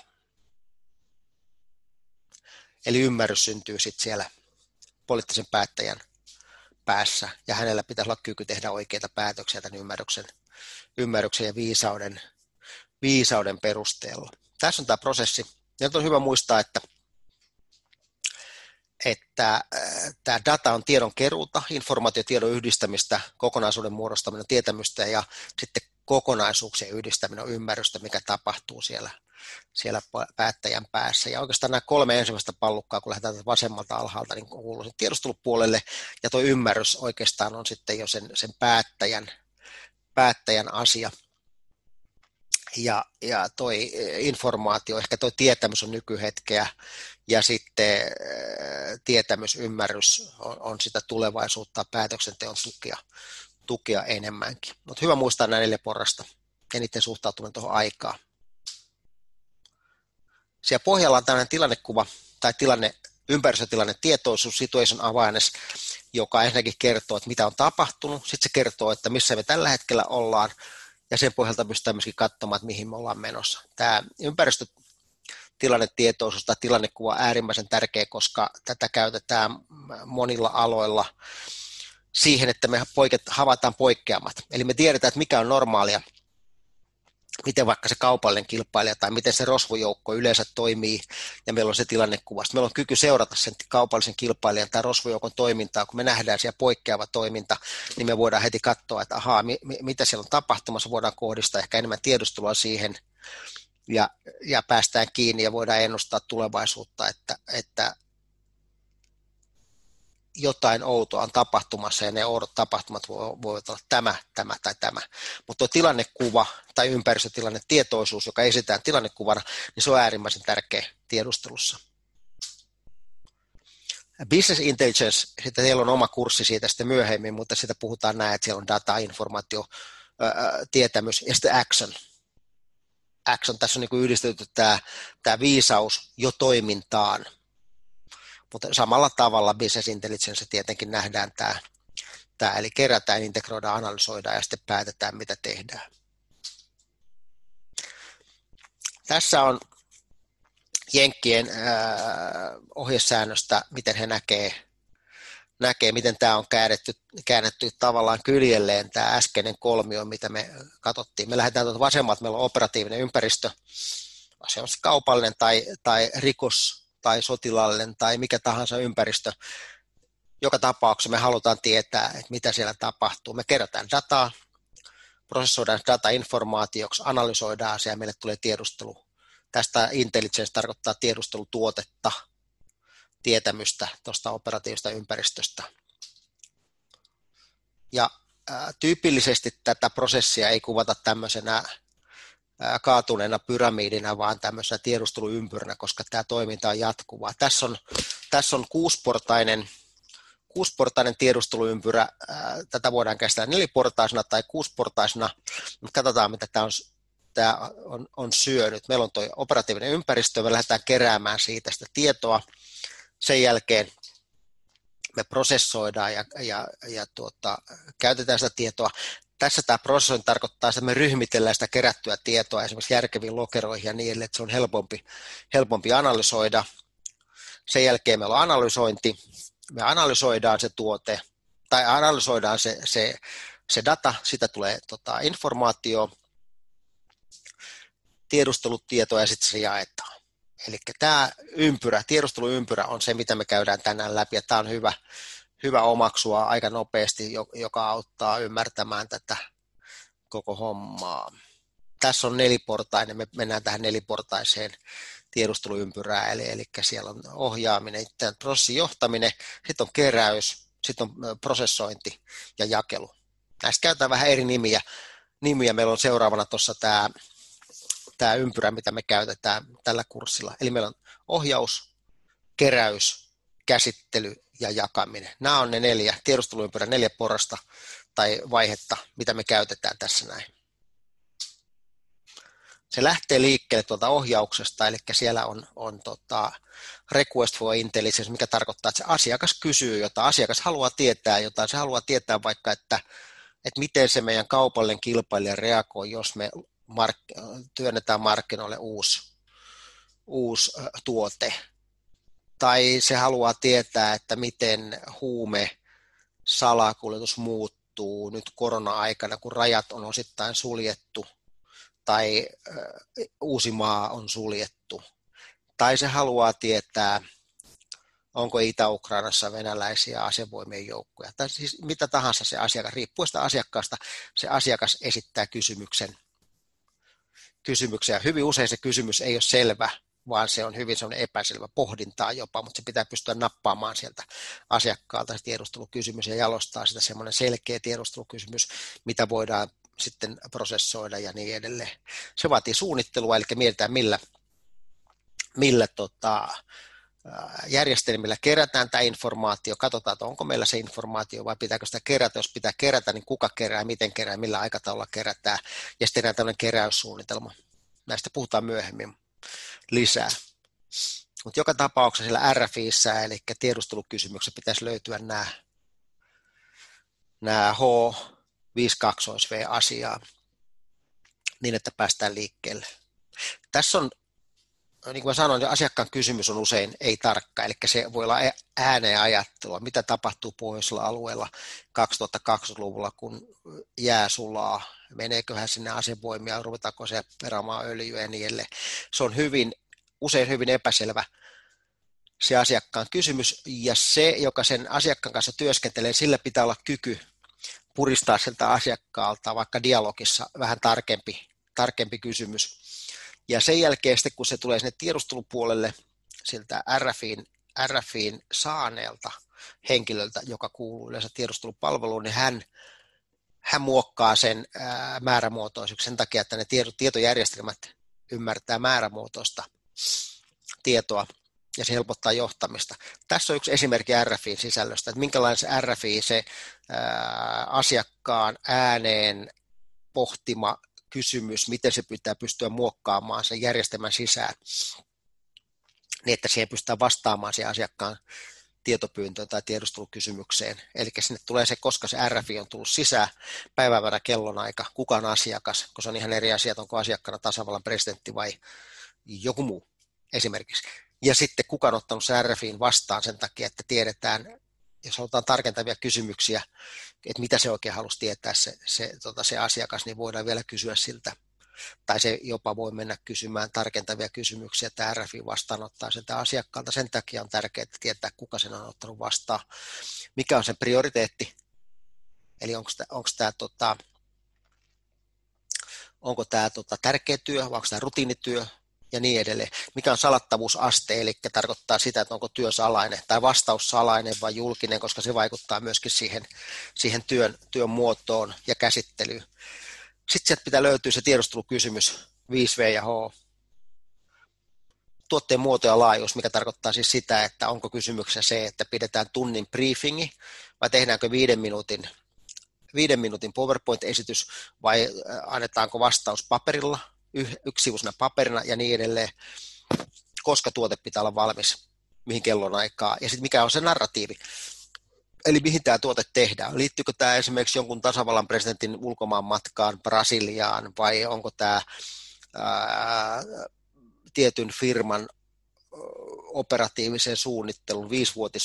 Eli ymmärrys syntyy sitten siellä poliittisen päättäjän päässä, ja hänellä pitäisi olla kyky tehdä oikeita päätöksiä tämän ymmärryksen, ymmärryksen ja viisauden, viisauden perusteella. Tässä on tämä prosessi. Ja nyt on hyvä muistaa, että että tämä data on tiedon keruuta, informaatiotiedon yhdistämistä, kokonaisuuden muodostaminen, tietämystä ja sitten kokonaisuuksien yhdistäminen on ymmärrystä, mikä tapahtuu siellä, siellä päättäjän päässä. Ja oikeastaan nämä kolme ensimmäistä pallukkaa, kun lähdetään vasemmalta alhaalta, niin kuuluu sen tiedustelupuolelle, ja tuo ymmärrys oikeastaan on sitten jo sen, sen päättäjän, päättäjän asia. Ja, ja toi informaatio, ehkä toi tietämys on nykyhetkeä, ja sitten tietämys, ymmärrys on, on sitä tulevaisuutta, päätöksenteon tukea, tukea enemmänkin. Mutta hyvä muistaa nämä neljä porrasta ja niiden suhtautuminen tuohon aikaan. Siellä pohjalla on tämmöinen tilannekuva tai tilanne, ympäristötilanne, tietoisuus, situation awareness, joka ensinnäkin kertoo, että mitä on tapahtunut, sitten se kertoo, että missä me tällä hetkellä ollaan, ja sen pohjalta pystytään myöskin katsomaan, että mihin me ollaan menossa. Tämä ympäristötilannetietoisuus tai tilannekuva on äärimmäisen tärkeä, koska tätä käytetään monilla aloilla siihen, että me poiket, havaitaan poikkeamat. Eli me tiedetään, että mikä on normaalia, miten vaikka se kaupallinen kilpailija tai miten se rosvojoukko yleensä toimii, ja meillä on se tilannekuva. Sitten meillä on kyky seurata sen kaupallisen kilpailijan tai rosvojoukon toimintaa. Kun me nähdään siellä poikkeava toiminta, niin me voidaan heti katsoa, että ahaa, mi- mitä siellä on tapahtumassa, voidaan kohdistaa ehkä enemmän tiedustelua siihen, ja, ja päästään kiinni ja voidaan ennustaa tulevaisuutta, että, että jotain outoa on tapahtumassa, ja ne oudot tapahtumat voivat olla tämä, tämä tai tämä. Mutta tuo tilannekuva tai ympäristötilanne tietoisuus, joka esitään tilannekuvana, niin se on äärimmäisen tärkeä tiedustelussa. Business intelligence, sitten teillä on oma kurssi siitä sitten myöhemmin, mutta siitä puhutaan näin, että siellä on data, informaatio, ää, tietämys ja sitten action. Action, tässä on niin kuin yhdistetty tämä, tämä viisaus jo toimintaan. Mutta samalla tavalla business intelligence tietenkin nähdään tämä, tämä, eli kerätään, integroidaan, analysoidaan ja sitten päätetään, mitä tehdään. Tässä on Jenkkien äh, ohjesäännöstä, miten he näkee, näkee miten tämä on käännetty, käännetty tavallaan kyljelleen, tämä äskeinen kolmio, mitä me katsottiin. Me lähdetään tuolta vasemmalta, meillä on operatiivinen ympäristö, se on kaupallinen tai, tai rikos, tai sotilaallinen tai mikä tahansa ympäristö. Joka tapauksessa me halutaan tietää, että mitä siellä tapahtuu. Me kerätään dataa, prosessoidaan data informaatioksi, analysoidaan se ja meille tulee tiedustelu. Tästä intelligence tarkoittaa tiedustelutuotetta, tietämystä tuosta operatiivista ympäristöstä. Ja ää, tyypillisesti tätä prosessia ei kuvata tämmöisenä kaatuneena pyramidina, vaan tämmöisenä tiedusteluympyränä, koska tämä toiminta on jatkuvaa. Tässä on, tässä on kuusiportainen, kuusiportainen tiedusteluympyrä. Tätä voidaan käsitellä neliportaisena tai kuusiportaisena, mutta katsotaan, mitä tämä on, tämä on, on syönyt. Meillä on tuo operatiivinen ympäristö, me lähdetään keräämään siitä sitä tietoa. Sen jälkeen me prosessoidaan ja, ja, ja tuota, käytetään sitä tietoa. Tässä tämä prosessointi tarkoittaa, että me ryhmitellään sitä kerättyä tietoa esimerkiksi järkeviin lokeroihin ja niin edelleen, että se on helpompi, helpompi analysoida. Sen jälkeen meillä on analysointi. Me analysoidaan se tuote tai analysoidaan se, se, se data, sitä tulee tota, informaatio. tiedustelutietoa ja sitten se jaetaan. Eli tämä ympyrä, tiedusteluympyrä on se, mitä me käydään tänään läpi, ja tämä on hyvä, hyvä omaksua aika nopeasti, joka auttaa ymmärtämään tätä koko hommaa. Tässä on neliportainen, me mennään tähän neliportaiseen tiedusteluympyrään, eli, eli siellä on ohjaaminen, prosessin johtaminen, sitten on keräys, sitten on prosessointi ja jakelu. Näistä käytetään vähän eri nimiä. nimiä. Meillä on seuraavana tuossa tämä, tämä ympyrä, mitä me käytetään tällä kurssilla. Eli meillä on ohjaus, keräys, käsittely ja jakaminen. Nämä on ne neljä, tiedusteluympyrän neljä porrasta tai vaihetta, mitä me käytetään tässä näin. Se lähtee liikkeelle tuolta ohjauksesta, eli siellä on, on tota request for intelligence, mikä tarkoittaa, että se asiakas kysyy jotain, asiakas haluaa tietää jotain, se haluaa tietää vaikka, että, että miten se meidän kaupallinen kilpailija reagoi, jos me mark- työnnetään markkinoille uusi, uusi tuote, tai se haluaa tietää, että miten huume salakuljetus muuttuu nyt korona-aikana, kun rajat on osittain suljettu, tai Uusimaa on suljettu, tai se haluaa tietää, onko Itä-Ukrainassa venäläisiä asevoimien joukkoja, tai siis mitä tahansa se asiakas, riippuen sitä asiakkaasta, se asiakas esittää kysymyksen. kysymyksen. Ja hyvin usein se kysymys ei ole selvä, vaan se on hyvin sellainen epäselvä pohdintaa jopa, mutta se pitää pystyä nappaamaan sieltä asiakkaalta se tiedustelukysymys ja jalostaa sitä semmoinen selkeä tiedustelukysymys, mitä voidaan sitten prosessoida ja niin edelleen. Se vaatii suunnittelua, eli mietitään millä, millä tota, järjestelmillä kerätään tämä informaatio, katsotaan, että onko meillä se informaatio vai pitääkö sitä kerätä, jos pitää kerätä, niin kuka kerää, miten kerää, millä aikataululla kerätään, ja sitten tehdään tämmöinen keräyssuunnitelma. Näistä puhutaan myöhemmin lisää. Mutta joka tapauksessa siellä R F I:ssä, eli tiedustelukysymyksessä, pitäisi löytyä nämä, nämä H viisi kaksi V-asiaa, niin että päästään liikkeelle. Tässä on, niin kuin mä sanoin, asiakkaan kysymys on usein ei tarkka, eli se voi olla ääneen ajattelua, mitä tapahtuu pohjoisella alueella kaksituhattakaksikymmentäluvulla, kun jää sulaa, meneeköhän sinne asevoimia, ruvetaanko se peraamaan öljyä ja niin edelleen. Se on hyvin, usein hyvin epäselvä se asiakkaan kysymys, ja se, joka sen asiakkaan kanssa työskentelee, sillä pitää olla kyky puristaa sieltä asiakkaalta vaikka dialogissa vähän tarkempi, tarkempi kysymys. Ja sen jälkeen sitten, kun se tulee sinne tiedustelupuolelle siltä R F I:n, R F I:n saaneelta henkilöltä, joka kuuluu yleensä tiedustelupalveluun, niin hän, hän muokkaa sen ää, määrämuotoisuuksi sen takia, että ne tietojärjestelmät ymmärtää määrämuotoista tietoa ja se helpottaa johtamista. Tässä on yksi esimerkki R F I:n sisällöstä, että minkälainen se R F I, se ää, asiakkaan ääneen pohtima kysymys, miten se pitää pystyä muokkaamaan sen järjestelmän sisään, niin että siihen pystytään vastaamaan siihen asiakkaan tietopyyntöön tai tiedustelukysymykseen. Eli sinne tulee se, koska se R F I on tullut sisään, päivämäärä, kellonaika, kuka on asiakas, koska se on ihan eri asia, onko asiakkaana tasavallan presidentti vai joku muu esimerkiksi. Ja sitten kuka on ottanut sen R F I:n vastaan sen takia, että tiedetään, jos halutaan tarkentavia kysymyksiä, että mitä se oikein halusi tietää se, se, tota, se asiakas, niin voidaan vielä kysyä siltä. Tai se jopa voi mennä kysymään tarkentavia kysymyksiä, että R F I vastaanottaa siltä asiakkaalta. Sen takia on tärkeää tietää, kuka sen on ottanut vastaan, mikä on sen prioriteetti. Eli onko tämä, onko tämä, tota, onko tämä tota, tärkeä työ, vai onko tämä rutiinityö, ja niin edelleen. Mikä on salattavuusaste, eli tarkoittaa sitä, että onko työ salainen tai vastaus salainen vai julkinen, koska se vaikuttaa myöskin siihen, siihen työn, työn muotoon ja käsittelyyn. Sitten sieltä pitää löytyä se tiedustelukysymys viisi V ja H. Tuotteen muoto ja laajuus, mikä tarkoittaa siis sitä, että onko kysymyksessä se, että pidetään tunnin briefingi vai tehdäänkö viiden minuutin, viiden minuutin PowerPoint-esitys vai annetaanko vastaus paperilla, yksivuisena paperina ja niin edelleen, koska tuote pitää olla valmis, mihin kellonaikaa, ja sitten mikä on se narratiivi, eli mihin tämä tuote tehdään. Liittyykö tämä esimerkiksi jonkun tasavallan presidentin ulkomaan matkaan Brasiliaan, vai onko tämä ää, tietyn firman operatiivisen suunnittelun,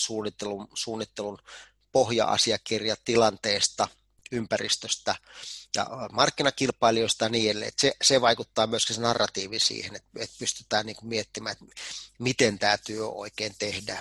viisivuotissuunnittelun suunnittelun pohja-asiakirja tilanteesta, ympäristöstä ja markkinakilpailijoista ja niin edelleen. Se, se vaikuttaa myöskin se narratiivi siihen, että, että pystytään niin kuin miettimään, että miten tämä työ oikein tehdään.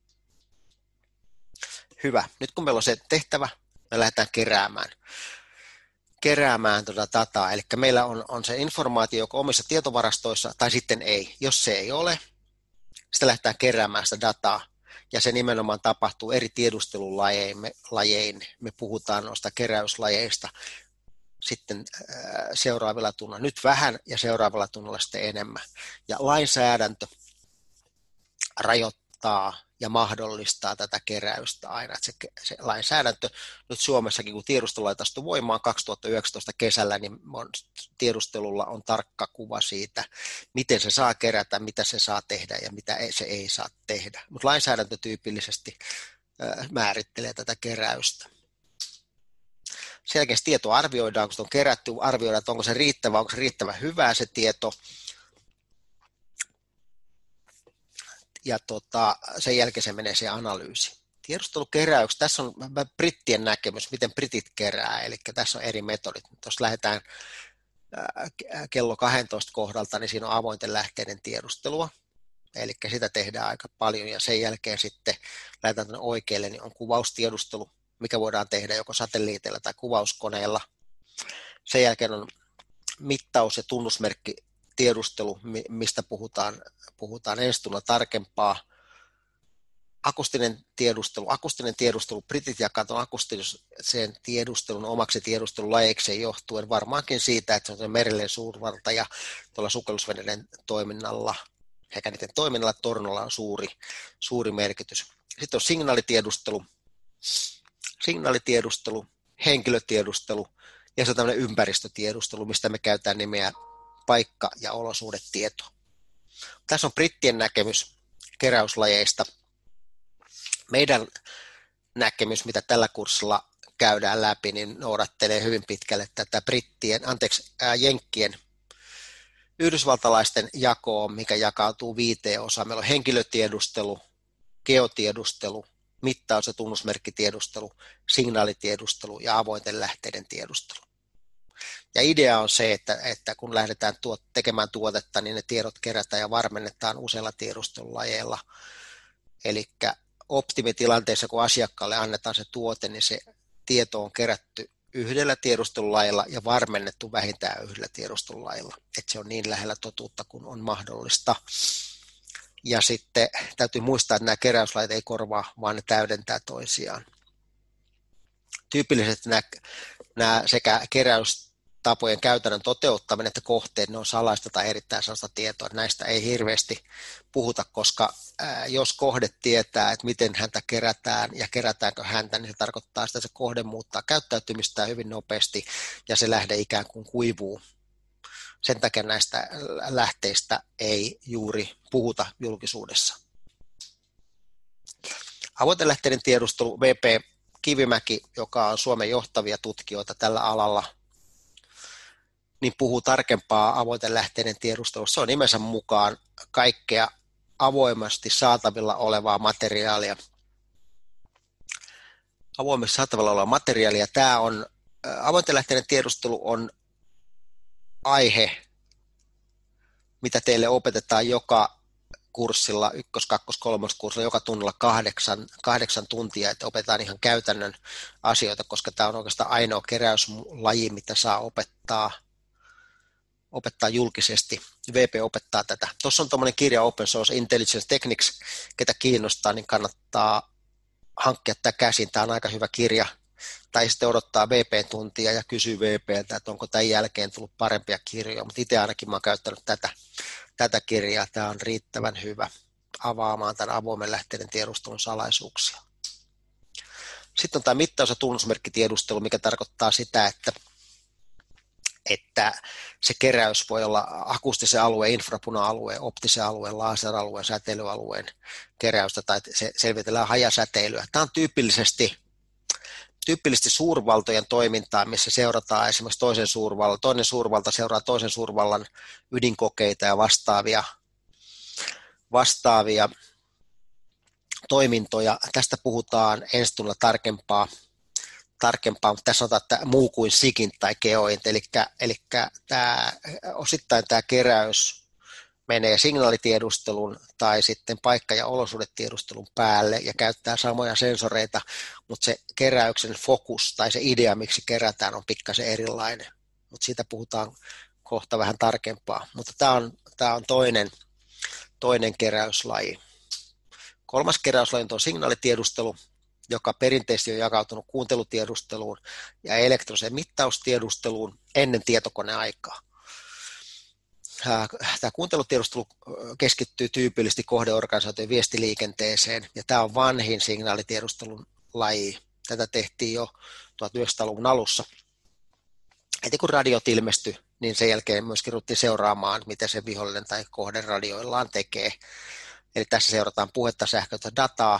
Hyvä. Nyt kun meillä on se tehtävä, me lähdetään keräämään, keräämään tuota dataa. Eli meillä on, on se informaatio joko omissa tietovarastoissa tai sitten ei. Jos se ei ole, sitten lähdetään keräämään sitä dataa. Ja se nimenomaan tapahtuu eri tiedustelulajein. Me, lajein. me puhutaan noista keräyslajeista sitten seuraavilla tunnilla. Nyt vähän ja seuraavalla tunnilla sitten enemmän. Ja lainsäädäntö rajoittaa ja mahdollistaa tätä keräystä aina. Se, se lainsäädäntö nyt Suomessakin, kun tiedustelulait astui voimaan kaksituhattayhdeksäntoista kesällä, niin on, tiedustelulla on tarkka kuva siitä, miten se saa kerätä, mitä se saa tehdä ja mitä se ei saa tehdä. Mutta lainsäädäntö tyypillisesti äh, määrittelee tätä keräystä. Sen jälkeen se tieto arvioidaan, kun se on kerätty, arvioidaan, että onko se riittävä, onko se riittävän hyvää se tieto. Ja tota, sen jälkeen se menee se analyysi. Tiedustelukeräyksi, tässä on brittien näkemys, miten britit kerää, eli tässä on eri metodit. Jos lähdetään kello kaksitoista kohdalta, niin siinä on avointen lähteiden tiedustelua, eli sitä tehdään aika paljon, ja sen jälkeen sitten lähdetään tänne oikealle, niin on kuvaustiedustelu, mikä voidaan tehdä joko satelliiteilla tai kuvauskoneella. Sen jälkeen on mittaus- ja tunnusmerkki tiedustelu, mistä puhutaan, puhutaan ensi tunnilla tarkempaa. Akustinen tiedustelu, akustinen tiedustelu, britit jakaa tuon akustisen tiedustelun omaksi tiedustelulajeiksi johtuen varmaankin siitä, että se on merellinen suurvalta ja tuolla sukellusveneiden toiminnalla, sekä niiden toiminnalla tornolla on suuri, suuri merkitys. Sitten on signaalitiedustelu, signaalitiedustelu, henkilötiedustelu ja se on tämmöinen ympäristötiedustelu, mistä me käytetään nimeä paikka- ja olosuhdetieto. Tässä on brittien näkemys keräyslajeista. Meidän näkemys, mitä tällä kurssilla käydään läpi, niin noudattelee hyvin pitkälle tätä brittien, anteeksi, ää, jenkkien, yhdysvaltalaisten jakoa, mikä jakautuu viiteen osaan. Meillä on henkilötiedustelu, geotiedustelu, mittaus- ja tunnusmerkkitiedustelu, signaalitiedustelu ja avointen lähteiden tiedustelu. Ja idea on se, että, että kun lähdetään tuot, tekemään tuotetta, niin ne tiedot kerätään ja varmennetaan useilla tiedustelulajeilla. Eli optimitilanteessa, kun asiakkaalle annetaan se tuote, niin se tieto on kerätty yhdellä tiedustelulajilla ja varmennettu vähintään yhdellä tiedustelulajilla. Että se on niin lähellä totuutta kuin on mahdollista. Ja sitten täytyy muistaa, että nämä keräyslajit ei korvaa, vaan ne täydentää toisiaan. Tyypillisesti nämä, nämä sekä keräystapojen käytännön toteuttaminen että kohteet, ne on salaista tai erittäin salaista tietoa. Näistä ei hirveästi puhuta, koska ää, jos kohde tietää, että miten häntä kerätään ja kerätäänkö häntä, niin se tarkoittaa sitä, että se kohde muuttaa käyttäytymistään hyvin nopeasti ja se lähde ikään kuin kuivuu. Sen takia näistä lähteistä ei juuri puhuta julkisuudessa. Avointen lähteiden tiedustelu, V P Kivimäki, joka on Suomen johtavia tutkijoita tällä alalla, niin puhuu tarkempaa avointen lähteiden tiedustelusta. Se on nimensä mukaan kaikkea avoimesti saatavilla olevaa materiaalia. Avoimesti saatavilla olevaa materiaalia. Tämä on, avointen lähteiden tiedustelu on aihe, mitä teille opetetaan joka kurssilla, ykkös-, kakkos-, kolmoskurssilla, joka tunnilla kahdeksan, kahdeksan tuntia, että opetetaan ihan käytännön asioita, koska tämä on oikeastaan ainoa keräyslaji, mitä saa opettaa, opettaa julkisesti. V P opettaa tätä. Tuossa on tuommoinen kirja Open Source Intelligence Techniques, ketä kiinnostaa, niin kannattaa hankkia tämä käsin. Tämä on aika hyvä kirja. Tai sitten odottaa V P-tuntia ja kysyy V P:ltä, että onko tämän jälkeen tullut parempia kirjoja, mutta itse ainakin mä oon käyttänyt tätä, tätä kirjaa. Tämä on riittävän hyvä avaamaan tämän avoimen lähteiden tiedustelun salaisuuksia. Sitten on tämä mittaus- ja tunnusmerkkitiedustelu, mikä tarkoittaa sitä, että, että se keräys voi olla akustisen alueen, infrapuna-alueen, optisen alueen, laseralueen, säteilyalueen keräystä tai se selvitellään hajasäteilyä. Tämä on tyypillisesti Tyypillisesti suurvaltojen toimintaa, missä seurataan esimerkiksi toisen suurvallan, toinen suurvalta seuraa toisen suurvallan ydinkokeita ja vastaavia, vastaavia toimintoja. Tästä puhutaan ensi tunnilla tarkempaa, tarkempaa, mutta tässä sanotaan, että muu kuin SIGINT tai GEOINT, eli, eli tämä, osittain tämä keräys menee signaalitiedustelun tai sitten paikka- ja olosuhdetiedustelun päälle ja käyttää samoja sensoreita, mutta se keräyksen fokus tai se idea, miksi kerätään, on pikkasen erilainen, mutta siitä puhutaan kohta vähän tarkempaa, mutta tämä on, tämä on toinen, toinen keräyslaji. Kolmas keräyslaji on signaalitiedustelu, joka perinteisesti on jakautunut kuuntelutiedusteluun ja elektroniseen mittaustiedusteluun ennen tietokoneaikaa. Tämä kuuntelutiedustelu keskittyy tyypillisesti kohdeorganisaation viestiliikenteeseen, ja tämä on vanhin signaalitiedustelun laji. Tätä tehtiin jo tuhatyhdeksänsataaluvun alussa. Heti kun radiot ilmestyi, niin sen jälkeen myöskin ruvettiin seuraamaan, mitä se vihollinen tai kohde radioillaan tekee. Eli tässä seurataan puhetta, sähköistä dataa,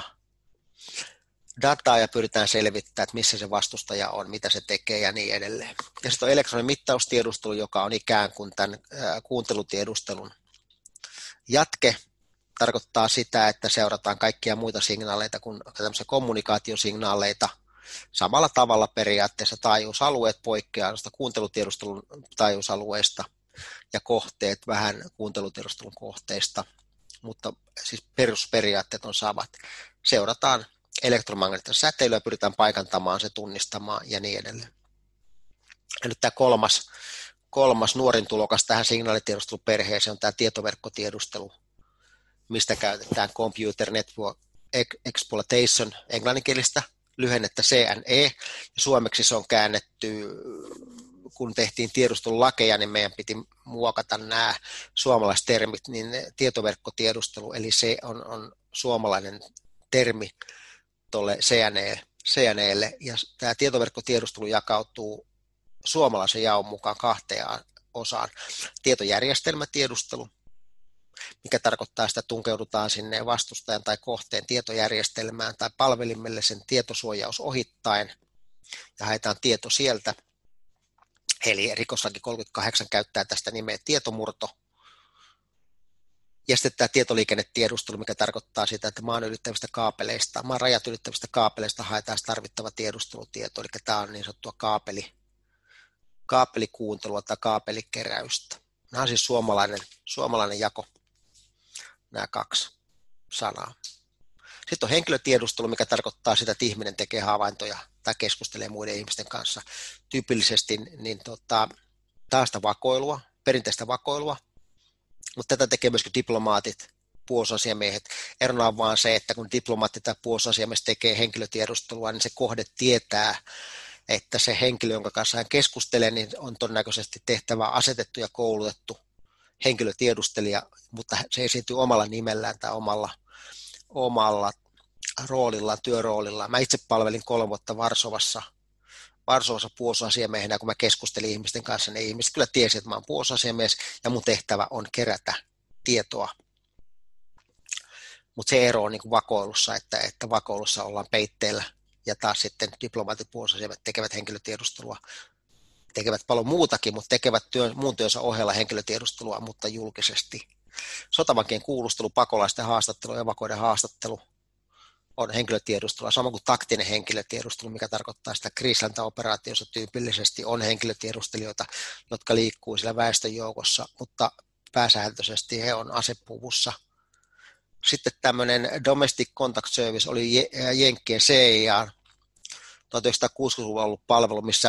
dataa ja pyritään selvittämään, että missä se vastustaja on, mitä se tekee ja niin edelleen. Ja sitten on elektroninen mittaustiedustelu, joka on ikään kuin tämän kuuntelutiedustelun jatke. Tarkoittaa sitä, että seurataan kaikkia muita signaaleita kuin tämmöisiä kommunikaatiosignaaleita. Samalla tavalla periaatteessa taajuusalueet poikkeaa kuuntelutiedustelun taajuusalueista ja kohteet vähän kuuntelutiedustelun kohteista, mutta siis perusperiaatteet on samat. Seurataan elektromagneettista säteilyä, pyritään paikantamaan se, tunnistamaan ja niin edelleen. Ja nyt tämä kolmas, kolmas nuorin tulokas tähän signaalitiedusteluperheeseen on tämä tietoverkkotiedustelu, mistä käytetään Computer Network Exploitation englanninkielistä lyhennettä C N E, ja suomeksi se on käännetty, kun tehtiin tiedustelulakeja, niin meidän piti muokata nämä suomalaiset termit, niin tietoverkkotiedustelu, eli se on, on suomalainen termi tuolle C N E:lle, ja tämä tietoverkkotiedustelu jakautuu suomalaisen jaon mukaan kahteen osaan. Tietojärjestelmätiedustelu, mikä tarkoittaa sitä, että tunkeudutaan sinne vastustajan tai kohteen tietojärjestelmään tai palvelimelle sen tietosuojaus ohittaen ja haetaan tieto sieltä. Eli rikoslaki kolmekymmentäkahdeksan käyttää tästä nimeä tietomurto. Ja sitten tämä tietoliikennetiedustelu, mikä tarkoittaa sitä, että maan ylittävistä kaapeleista, maan rajat ylittävistä kaapeleista haetaan tarvittava tiedustelutieto, eli tämä on niin sanottua kaapeli, kaapelikuuntelua tai kaapelikeräystä. Nämä on siis suomalainen, suomalainen jako, nämä kaksi sanaa. Sitten on henkilötiedustelu, mikä tarkoittaa sitä, että ihminen tekee havaintoja tai keskustelee muiden ihmisten kanssa. Tyypillisesti niin tota, taas sitä vakoilua, perinteistä vakoilua, mutta tätä tekee myöskin diplomaatit, puolustusasiamiehet. Erona on vaan se, että kun diplomaatti tai puolustusasiamies tekee henkilötiedustelua, niin se kohde tietää, että se henkilö, jonka kanssa hän keskustelee, niin on todennäköisesti tehtävä asetettu ja koulutettu henkilötiedustelija, mutta se esiintyy omalla nimellään tai omalla, omalla roolillaan, työroolillaan. Mä itse palvelin kolme vuotta Varsovassa, Varsovassa puolustusasiamiehenä, kun mä keskustelin ihmisten kanssa, niin ihmiset kyllä tiesi, että mä oon puolustusasiamies ja mun tehtävä on kerätä tietoa. Mutta se ero on niin kuin vakoilussa, että, että vakoilussa ollaan peitteellä ja taas sitten diplomaatit puolustusasiamiehet tekevät henkilötiedustelua, tekevät paljon muutakin, mutta tekevät työn, muun työnsä ohella henkilötiedustelua, mutta julkisesti. Sotavankien kuulustelu, pakolaisten haastattelu, evakoiden haastattelu on henkilötiedustelua, samoin kuin taktinen henkilötiedustelu, mikä tarkoittaa sitä kriisinhallintaoperaatiossa tyypillisesti on henkilötiedustelijoita, jotka liikkuu siellä väestön joukossa, mutta pääsääntöisesti he on asepuvussa. Sitten tämmöinen Domestic Contact Service oli Jenkkien C I A tuhatyhdeksänsataakuusikymmentäluvulla ollut palvelu, missä,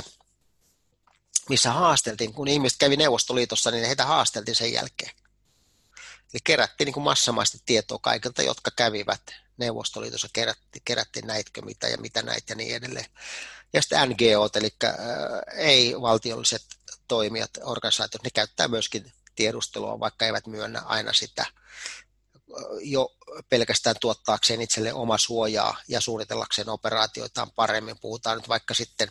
missä haasteltiin, kun ihmiset kävi Neuvostoliitossa, niin heitä haasteltiin sen jälkeen. Eli kerättiin niin kuin massamaisesti tietoa kaikilta, jotka kävivät Neuvostoliitossa, kerättiin, kerättiin näitkö mitä ja mitä näitä ja niin edelleen. Ja sitten N G O, eli äh, ei-valtiolliset toimijat, organisaatiot, ne käyttää myöskin tiedustelua, vaikka eivät myönnä aina sitä jo pelkästään tuottaakseen itselle oma suojaa ja suunnitellakseen operaatioitaan paremmin. Puhutaan nyt vaikka sitten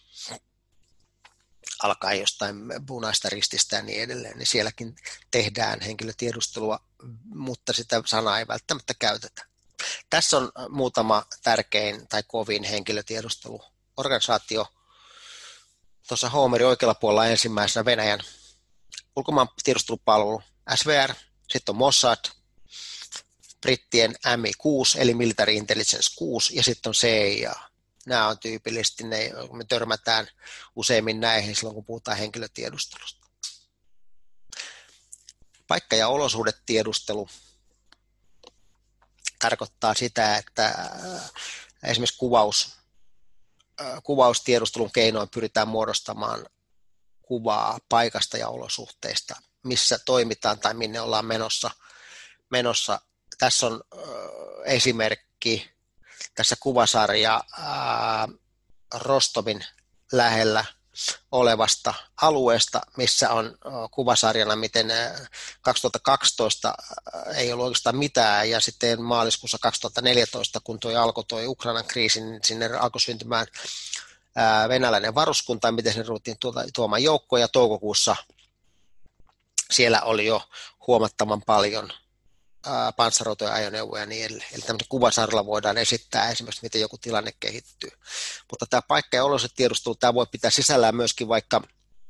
alkaen jostain punaista rististä ja niin edelleen, niin sielläkin tehdään henkilötiedustelua, mutta sitä sanaa ei välttämättä käytetä. Tässä on muutama tärkein tai kovin henkilötiedusteluorganisaatio. Tuossa Homerin oikealla puolella ensimmäisenä Venäjän ulkomaan tiedustelupalvelu S V R, sitten on Mossad, brittien M I kuusi eli Military Intelligence kuusi ja sitten on C I A. nämä on tyypillisesti, ne, me törmätään useimmin näihin silloin, kun puhutaan henkilötiedustelusta. Paikka- ja olosuhdetiedustelu tarkoittaa sitä, että esimerkiksi kuvaus, kuvaustiedustelun keinoin pyritään muodostamaan kuvaa paikasta ja olosuhteista, missä toimitaan tai minne ollaan menossa. menossa. Tässä on esimerkki, tässä kuvasarja ää, Rostovin lähellä olevasta alueesta, missä on kuvasarjana, miten kaksituhattakaksitoista ei ollut oikeastaan mitään, ja sitten maaliskuussa kaksituhattaneljätoista, kun toi alkoi toi Ukrainan kriisi, niin sinne alkoi syntymään venäläinen varuskunta, miten sinne ruvettiin tuomaan joukkoja, ja toukokuussa siellä oli jo huomattavan paljon panssaroituja ajoneuvoja ja niin edelleen. Eli tämmöisen kuvasarjalla voidaan esittää esimerkiksi, miten joku tilanne kehittyy. Mutta tämä paikka- ja olosuhdetiedustelu, tämä voi pitää sisällään myöskin vaikka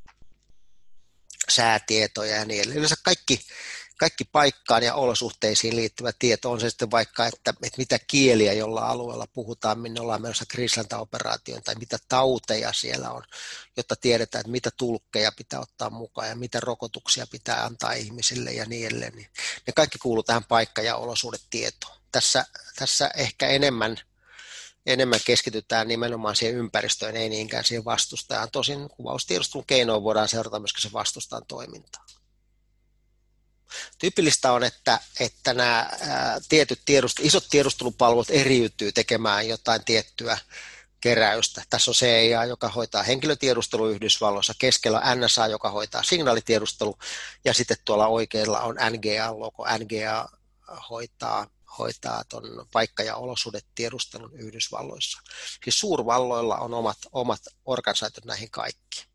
säätietoja ja niin edelleen. Yleensä kaikki, kaikki paikkaan ja olosuhteisiin liittyvä tieto on se sitten vaikka, että, että mitä kieliä jolla alueella puhutaan, minne ollaan menossa kriisinhallintaoperaatioon tai mitä tauteja siellä on, jotta tiedetään, että mitä tulkkeja pitää ottaa mukaan ja mitä rokotuksia pitää antaa ihmisille ja niin edelleen. Ne kaikki kuuluu tähän paikka- ja olosuhdetietoon. Tässä, tässä ehkä enemmän, enemmän keskitytään nimenomaan siihen ympäristöön, ei niinkään siihen vastustajaan. Tosin kuvaustiedustelun keinoin voidaan seurata myöskin se vastustajan toimintaa. Tyypillistä on, että, että nämä ää, tietyt tiedust, isot tiedustelupalvelut eriytyy tekemään jotain tiettyä keräystä. Tässä on C I A, joka hoitaa henkilötiedustelu Yhdysvalloissa, keskellä on N S A, joka hoitaa signaalitiedustelu, ja sitten tuolla oikealla on N G A-logo. N G A hoitaa, hoitaa tuon paikka- ja olosuhdetiedustelun Yhdysvalloissa. Siis suurvalloilla on omat, omat organisaatiot näihin kaikkiin.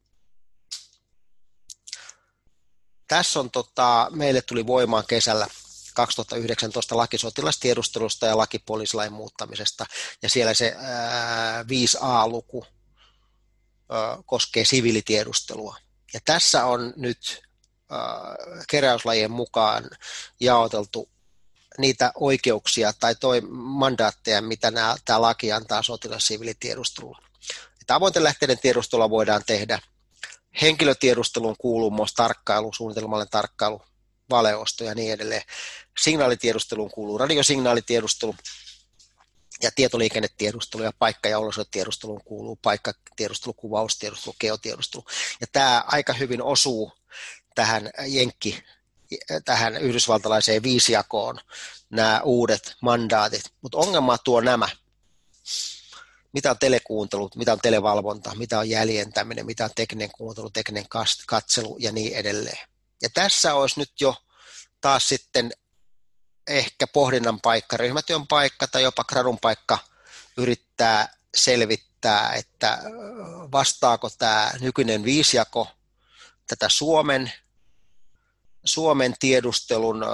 Tässä on, tota, meille tuli voimaan kesällä kaksituhattayhdeksäntoista laki sotilastiedustelusta ja laki poliisilain muuttamisesta, ja siellä se ää, viisi A-luku ää, koskee siviilitiedustelua. Ja tässä on nyt ää, keräyslajien mukaan jaoteltu niitä oikeuksia tai toi mandaatteja, mitä nämä, tämä laki antaa sotilas-siviilitiedustelulla. Avointen lähteiden tiedustelua voidaan tehdä. Henkilötiedusteluun kuuluu myös tarkkailu, suunnitelmallinen tarkkailu, valeosto ja niin edelleen. Signaalitiedusteluun kuuluu radiosignaalitiedustelu ja tietoliikennetiedustelu ja paikka- ja olosuhdetiedusteluun kuuluu paikkatiedustelu, kuvaustiedustelu, geotiedustelu. Ja tämä aika hyvin osuu tähän jenkki, tähän yhdysvaltalaiseen viisijakoon, nämä uudet mandaatit, mutta ongelma tuo nämä. Mitä on telekuuntelu, mitä on televalvonta, mitä on jäljentäminen, mitä on tekninen kuuntelu, tekninen katselu ja niin edelleen. Ja tässä olisi nyt jo taas sitten ehkä pohdinnan paikka, ryhmätyön paikka tai jopa gradun paikka yrittää selvittää, että vastaako tämä nykyinen viisijako tätä Suomen, Suomen tiedustelun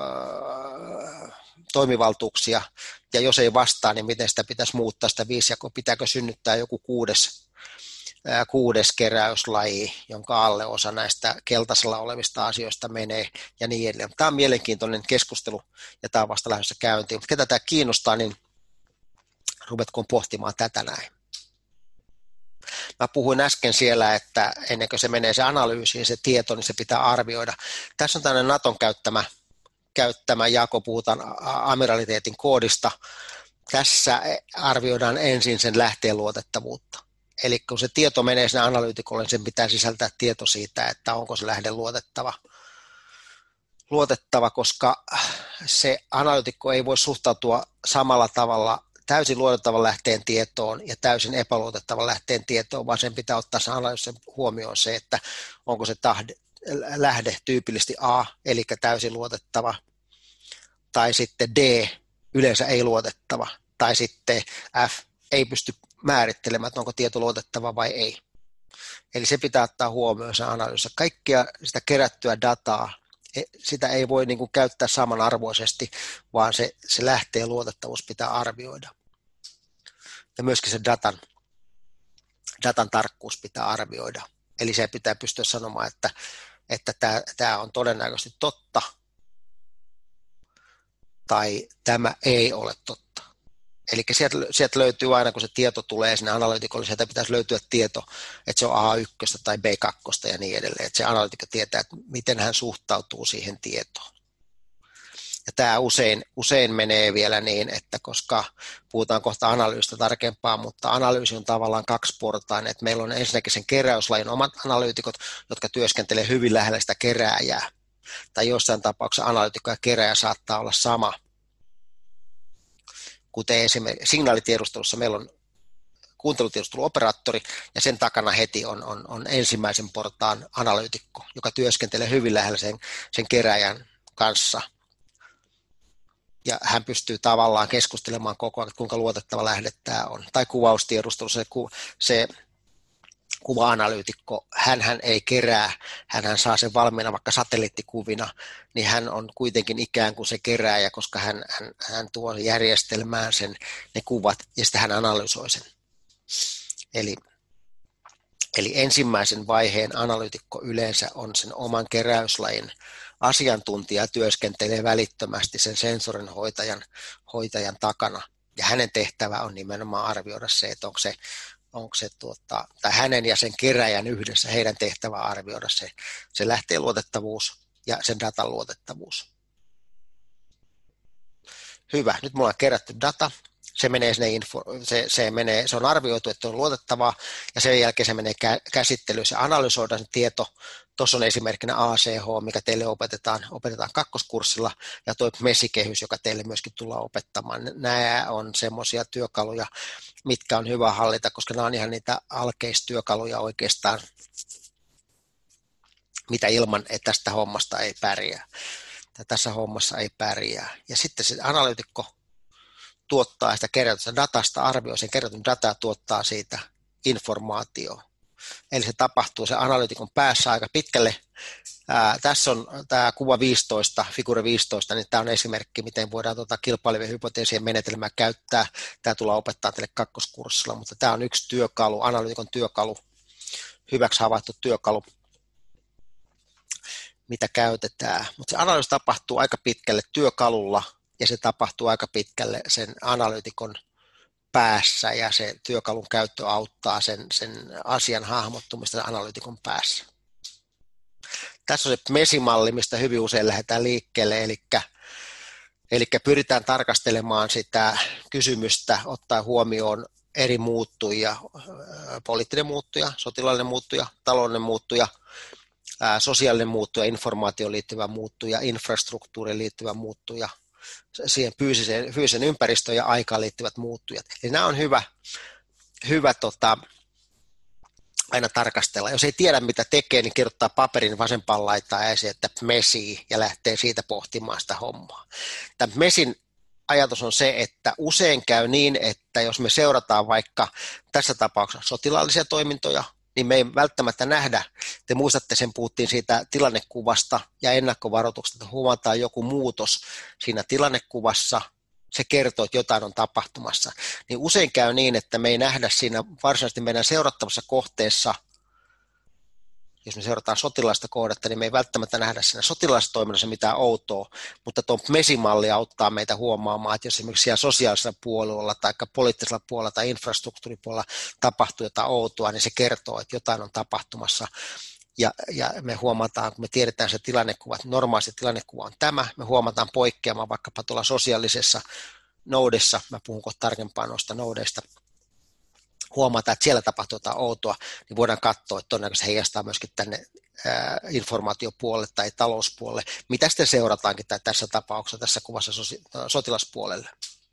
toimivaltuuksia, ja jos ei vastaa, niin miten sitä pitäisi muuttaa sitä viisijakoa, pitääkö synnyttää joku kuudes, ää, kuudes keräyslaji, jonka alle osa näistä keltaisella olevista asioista menee, ja niin edelleen. Tämä on mielenkiintoinen keskustelu, ja tämä on vasta lähdössä käyntiin, mutta ketä tämä kiinnostaa, niin ruvetkoon pohtimaan tätä näin. Mä puhuin äsken siellä, että ennen kuin se menee se analyysiin, se tieto, niin se pitää arvioida. Tässä on tämmöinen Naton käyttämä käyttämä jako, puhutaan amiraliteetin koodista. Tässä arvioidaan ensin sen lähteen luotettavuutta. Eli kun se tieto menee sinne analyytikolle, niin sen pitää sisältää tieto siitä, että onko se lähde luotettava. luotettava, koska se analyytikko ei voi suhtautua samalla tavalla täysin luotettavan lähteen tietoon ja täysin epäluotettavan lähteen tietoon, vaan sen pitää ottaa se analyysin huomioon se, että onko se tahde, lähde tyypillisesti A, eli täysin luotettava, tai sitten D, yleensä ei luotettava, tai sitten F, ei pysty määrittelemään, että onko tieto luotettava vai ei. Eli se pitää ottaa huomioon se analyysi. Kaikkia sitä kerättyä dataa, sitä ei voi niin kuin käyttää samanarvoisesti, vaan se, se lähteen luotettavuus pitää arvioida. Ja myöskin se datan, datan tarkkuus pitää arvioida. Eli se pitää pystyä sanomaan, että että tämä, tämä on todennäköisesti totta tai tämä ei ole totta. Eli sieltä, sieltä löytyy aina, kun se tieto tulee sinne analyytikolle, sieltä pitäisi löytyä tieto, että se on A yksi tai B kaksi ja niin edelleen, että se analyytikko tietää, että miten hän suhtautuu siihen tietoon. Ja tämä usein, usein menee vielä niin, että koska puhutaan kohta analyysistä tarkempaa, mutta analyysi on tavallaan kaksiportainen, että meillä on ensinnäkin sen keräyslajin omat analyytikot, jotka työskentelee hyvin lähellä sitä kerääjää, tai jossain tapauksessa analyytikko ja kerääjä saattaa olla sama. Kuten esimerkiksi signaalitiedustelussa meillä on kuuntelutiedusteluoperaattori, ja sen takana heti on, on, on ensimmäisen portaan analyytikko, joka työskentelee hyvin lähellä sen, sen kerääjän kanssa. Ja hän pystyy tavallaan keskustelemaan koko ajan, kuinka luotettava lähde tämä on. Tai kuvaustiedustelussa se, ku, se kuva-analyytikko, hänhän ei kerää, hänhän saa sen valmiina vaikka satelliittikuvina, niin hän on kuitenkin ikään kuin se kerääjä, koska hän, hän, hän tuo järjestelmään sen, ne kuvat ja sitten hän analysoi sen. Eli, eli ensimmäisen vaiheen analyytikko yleensä on sen oman keräyslajin asiantuntija, työskentelee välittömästi sen sensorin hoitajan, hoitajan takana, ja hänen tehtävä on nimenomaan arvioida se, että onko se onko se tuota, tai hänen ja sen keräjän yhdessä, heidän tehtävä arvioida se, se lähteen luotettavuus ja sen datan luotettavuus. Hyvä, nyt mulla on kerätty data, se, menee sinne info, se, se, menee, se on arvioitu, että on luotettavaa, ja sen jälkeen se menee käsittelyyn, se analysoidaan se tieto. Tuossa on esimerkkinä A C H, mikä teille opetetaan, opetetaan kakkoskurssilla, ja tuo mesikehys, joka teille myöskin tullaan opettamaan. Nämä on semmoisia työkaluja, mitkä on hyvä hallita, koska nämä on ihan niitä alkeistyökaluja oikeastaan, mitä ilman, että tästä hommasta ei pärjää. Tai tässä hommassa ei pärjää. Ja sitten se analyytikko tuottaa sitä kerätystä datasta, arvioi sen kerätyn dataa ja tuottaa siitä informaatiota. Eli se tapahtuu se analyytikon päässä aika pitkälle. Ää, tässä on tämä kuva viisitoista, figure viisitoista, niin tämä on esimerkki, miten voidaan tuota kilpailevien hypoteesien menetelmää käyttää. Tämä tullaan opettaa teille kakkoskurssilla, mutta tämä on yksi työkalu, analyytikon työkalu, hyväksi havaittu työkalu, mitä käytetään. Mutta se analyysi tapahtuu aika pitkälle työkalulla, ja se tapahtuu aika pitkälle sen analyytikon päässä, ja se työkalun käyttö auttaa sen, sen asian hahmottumista sen analyytikon päässä. Tässä on se mesimalli, mistä hyvin usein lähdetään liikkeelle, eli, eli pyritään tarkastelemaan sitä kysymystä, ottaa huomioon eri muuttujia, poliittinen muuttuja, sotilaallinen muuttuja, taloudellinen muuttuja, sosiaalinen muuttuja, informaatioon liittyvä muuttuja, infrastruktuuriin liittyvä muuttuja, siihen fyysiseen, fyysisen ympäristöön ja aikaan liittyvät muuttujat. Eli nämä on hyvä, hyvä tota, aina tarkastella. Jos ei tiedä mitä tekee, niin kirjoittaa paperin vasempaan laitaan esiin, että mesii ja lähtee siitä pohtimaan sitä hommaa. Tämän mesin ajatus on se, että usein käy niin, että jos me seurataan vaikka tässä tapauksessa sotilaallisia toimintoja, niin me ei välttämättä nähdä. Te muistatte, sen puhuttiin siitä tilannekuvasta ja ennakkovaroituksesta, että huomataan joku muutos siinä tilannekuvassa, se kertoo, että jotain on tapahtumassa. Niin usein käy niin, että me ei nähdä siinä varsinaisesti meidän seurattavassa kohteessa, jos me seurataan sotilaista kohdetta, niin me ei välttämättä nähdä siinä sotilaisessa toiminnassa mitään outoa, mutta tuo mesimalli auttaa meitä huomaamaan, että jos esimerkiksi siellä sosiaalisella puolella tai poliittisella puolella tai infrastruktuuripuolella tapahtuu jotain outoa, niin se kertoo, että jotain on tapahtumassa. Ja, ja me huomataan, kun me tiedetään se tilannekuva, että normaalisti tilannekuva on tämä, me huomataan poikkeamaan vaikkapa tuolla sosiaalisessa noudessa, mä puhun kohta tarkempaan noista noudeista, huomataan, että siellä tapahtuu jotain outoa, niin voidaan katsoa, että todennäköisesti heijastaa myöskin tänne ää, informaatiopuolelle tai talouspuolelle, mitä sitten seurataankin tässä tapauksessa, tässä kuvassa sotilaspuolelle.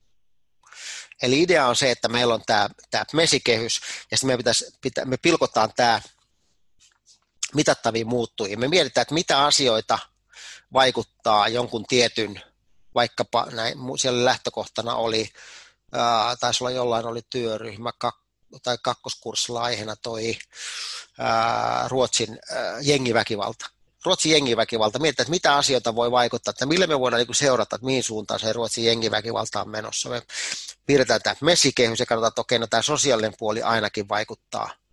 Eli idea on se, että meillä on tämä, tämä mesikehys, ja sitten me, pitäisi, pitä, me pilkotaan tämä mitattaviin muuttujiin. Me mietitään, että mitä asioita vaikuttaa jonkun tietyn, vaikkapa näin, siellä lähtökohtana oli, ää, taisi olla jollain oli työryhmä, kak, tai kakkoskurssilla aiheena toi ää, Ruotsin ää, jengiväkivalta. Ruotsin jengiväkivalta, mietitään, että mitä asioita voi vaikuttaa, että millä me voidaan niin kuin seurata, että mihin suuntaan se Ruotsin jengiväkivalta on menossa. Me piirretään tämä mesikehys ja katsotaan, että okei, no tämä sosiaalinen puoli ainakin vaikuttaa,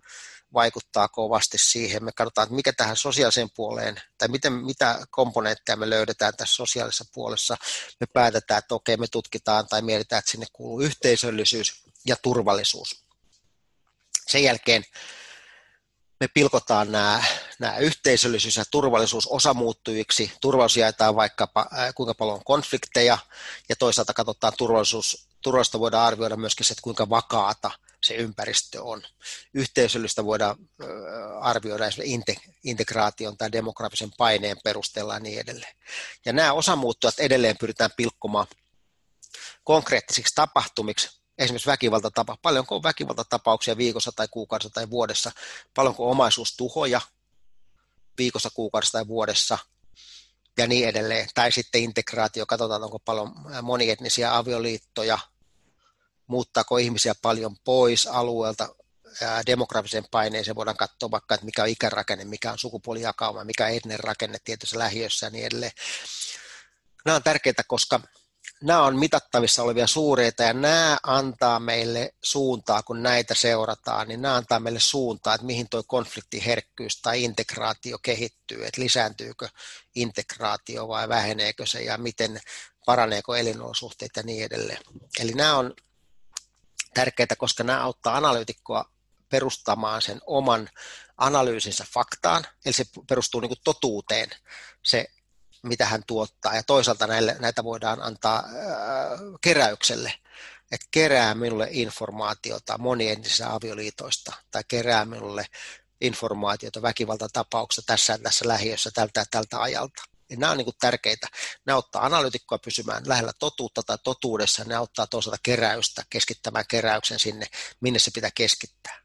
vaikuttaa kovasti siihen. Me katsotaan, että mikä tähän sosiaaliseen puoleen, tai miten, mitä komponentteja me löydetään tässä sosiaalisessa puolessa. Me päätetään, että okei, me tutkitaan tai mietitään, että sinne kuuluu yhteisöllisyys ja turvallisuus. Sen jälkeen me pilkotaan nämä, nämä yhteisöllisyys ja turvallisuus osamuuttujiksi. Turvallisuus jaetaan vaikkapa kuinka paljon on konflikteja, ja toisaalta katsotaan turvallisuus. Turvallisuutta voidaan arvioida myöskin se, että kuinka vakaata se ympäristö on. Yhteisöllistä voidaan arvioida esimerkiksi integraation tai demografisen paineen perusteella ja niin edelleen. Ja nämä osamuuttujat edelleen pyritään pilkkomaan konkreettisiksi tapahtumiksi, esimerkiksi väkivaltatapa. Paljonko on väkivaltatapauksia viikossa tai kuukaudessa tai vuodessa? Paljonko omaisuustuhoja viikossa, kuukaudessa tai vuodessa? Ja niin edelleen. Tai sitten integraatio, katsotaan onko paljon monietnisiä avioliittoja, muuttaako ihmisiä paljon pois alueelta, demografisen paineeseen voidaan katsoa vaikka, että mikä on ikärakenne, mikä on sukupuolijakauma, mikä on etninen rakenne tietyissä lähiöissä ja niin edelleen. Nämä on tärkeitä, koska nämä on mitattavissa olevia suureita ja nämä antaa meille suuntaa, kun näitä seurataan, niin nämä antaa meille suuntaa, että mihin tuo konfliktiherkkyys tai integraatio kehittyy, että lisääntyykö integraatio vai väheneekö se ja miten paraneeko elinolosuhteet ja niin edelleen. Eli nämä on tärkeitä, koska nämä auttaa analyytikkoa perustamaan sen oman analyysinsä faktaan, eli se perustuu niin kuin totuuteen, se mitä hän tuottaa, ja toisaalta näille, näitä voidaan antaa ää, keräykselle, että kerää minulle informaatiota monientisistä avioliitoista, tai kerää minulle informaatiota väkivaltatapauksista tässä tässä lähiössä tältä tältä ajalta. Ja nämä on niin kuin tärkeitä. Ne auttaa analyytikkoa pysymään lähellä totuutta tai totuudessa, ne auttaa toisaalta keräystä, keskittämään keräyksen sinne, minne se pitää keskittää.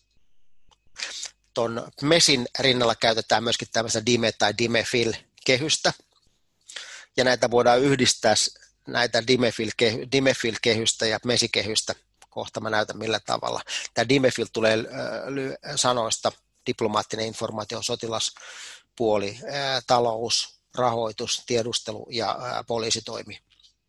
Tuon MESin rinnalla käytetään myöskin tämmöistä DIME- tai DIMEFIL-kehystä, ja näitä voidaan yhdistää, näitä DIMEFIL-kehystä ja MESI-kehystä, kohta mä näytän millä tavalla. Tämä DIMEFIL tulee sanoista diplomaattinen informaatio, sotilaspuoli, talous, rahoitus, tiedustelu ja poliisitoimi.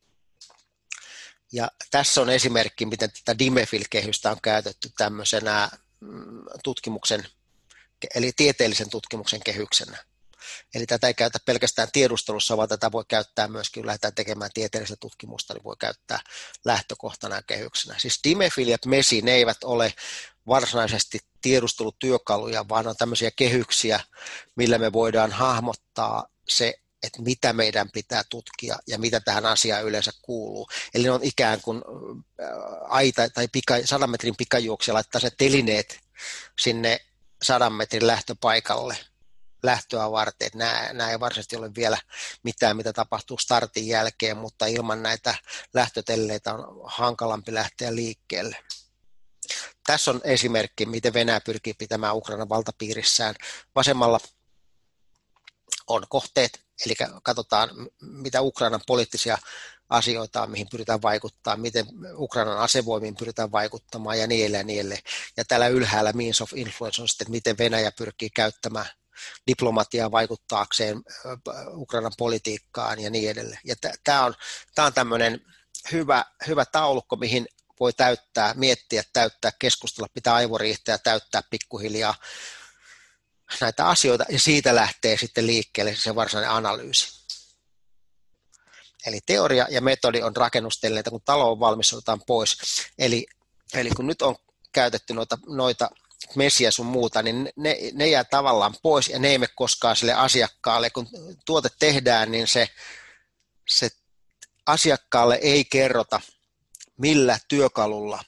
Ja tässä on esimerkki, miten tätä DIMEFIL-kehystä on käytetty tämmöisenä tutkimuksen, eli tieteellisen tutkimuksen kehyksenä. Eli tätä ei käytä pelkästään tiedustelussa, vaan tätä voi käyttää myöskin, kun lähdetään tekemään tieteellistä tutkimusta, niin voi käyttää lähtökohtana ja kehyksenä. Siis DIMEFIL ja MESI, ne eivät ole varsinaisesti tiedustelutyökaluja, vaan on tämmöisiä kehyksiä, millä me voidaan hahmottaa se, että mitä meidän pitää tutkia ja mitä tähän asiaan yleensä kuuluu. Eli ne on ikään kuin aita tai pika, sadan metrin pikajuoksia laittaa se telineet sinne sadan metrin lähtöpaikalle lähtöä varten. Nämä, nämä ei varsinaisesti ole vielä mitään, mitä tapahtuu startin jälkeen, mutta ilman näitä lähtötelleitä on hankalampi lähteä liikkeelle. Tässä on esimerkki, miten Venäjä pyrkii pitämään Ukrainan valtapiirissään. Vasemmalla on kohteet, eli katsotaan, mitä Ukrainan poliittisia asioita on, mihin pyritään vaikuttaa, miten Ukrainan asevoimiin pyritään vaikuttamaan ja niin edelleen. Ja, niin edelleen. Ja täällä ylhäällä means of influence on sitten, että miten Venäjä pyrkii käyttämään diplomatiaa vaikuttaakseen Ukrainan politiikkaan ja niin edelleen. Ja tämä on, tämä on tämmöinen hyvä, hyvä taulukko, mihin voi täyttää, miettiä, täyttää, keskustella, pitää aivoriihtää ja täyttää pikkuhiljaa näitä asioita, ja siitä lähtee sitten liikkeelle se varsinainen analyysi. Eli teoria ja metodi on rakennustelleita, kun talo on valmis, otetaan pois. Eli, eli kun nyt on käytetty noita, noita mesiä sun muuta, niin ne, ne jää tavallaan pois, ja ne ei mene koskaan sille asiakkaalle. Kun tuote tehdään, niin se, se asiakkaalle ei kerrota, millä työkalulla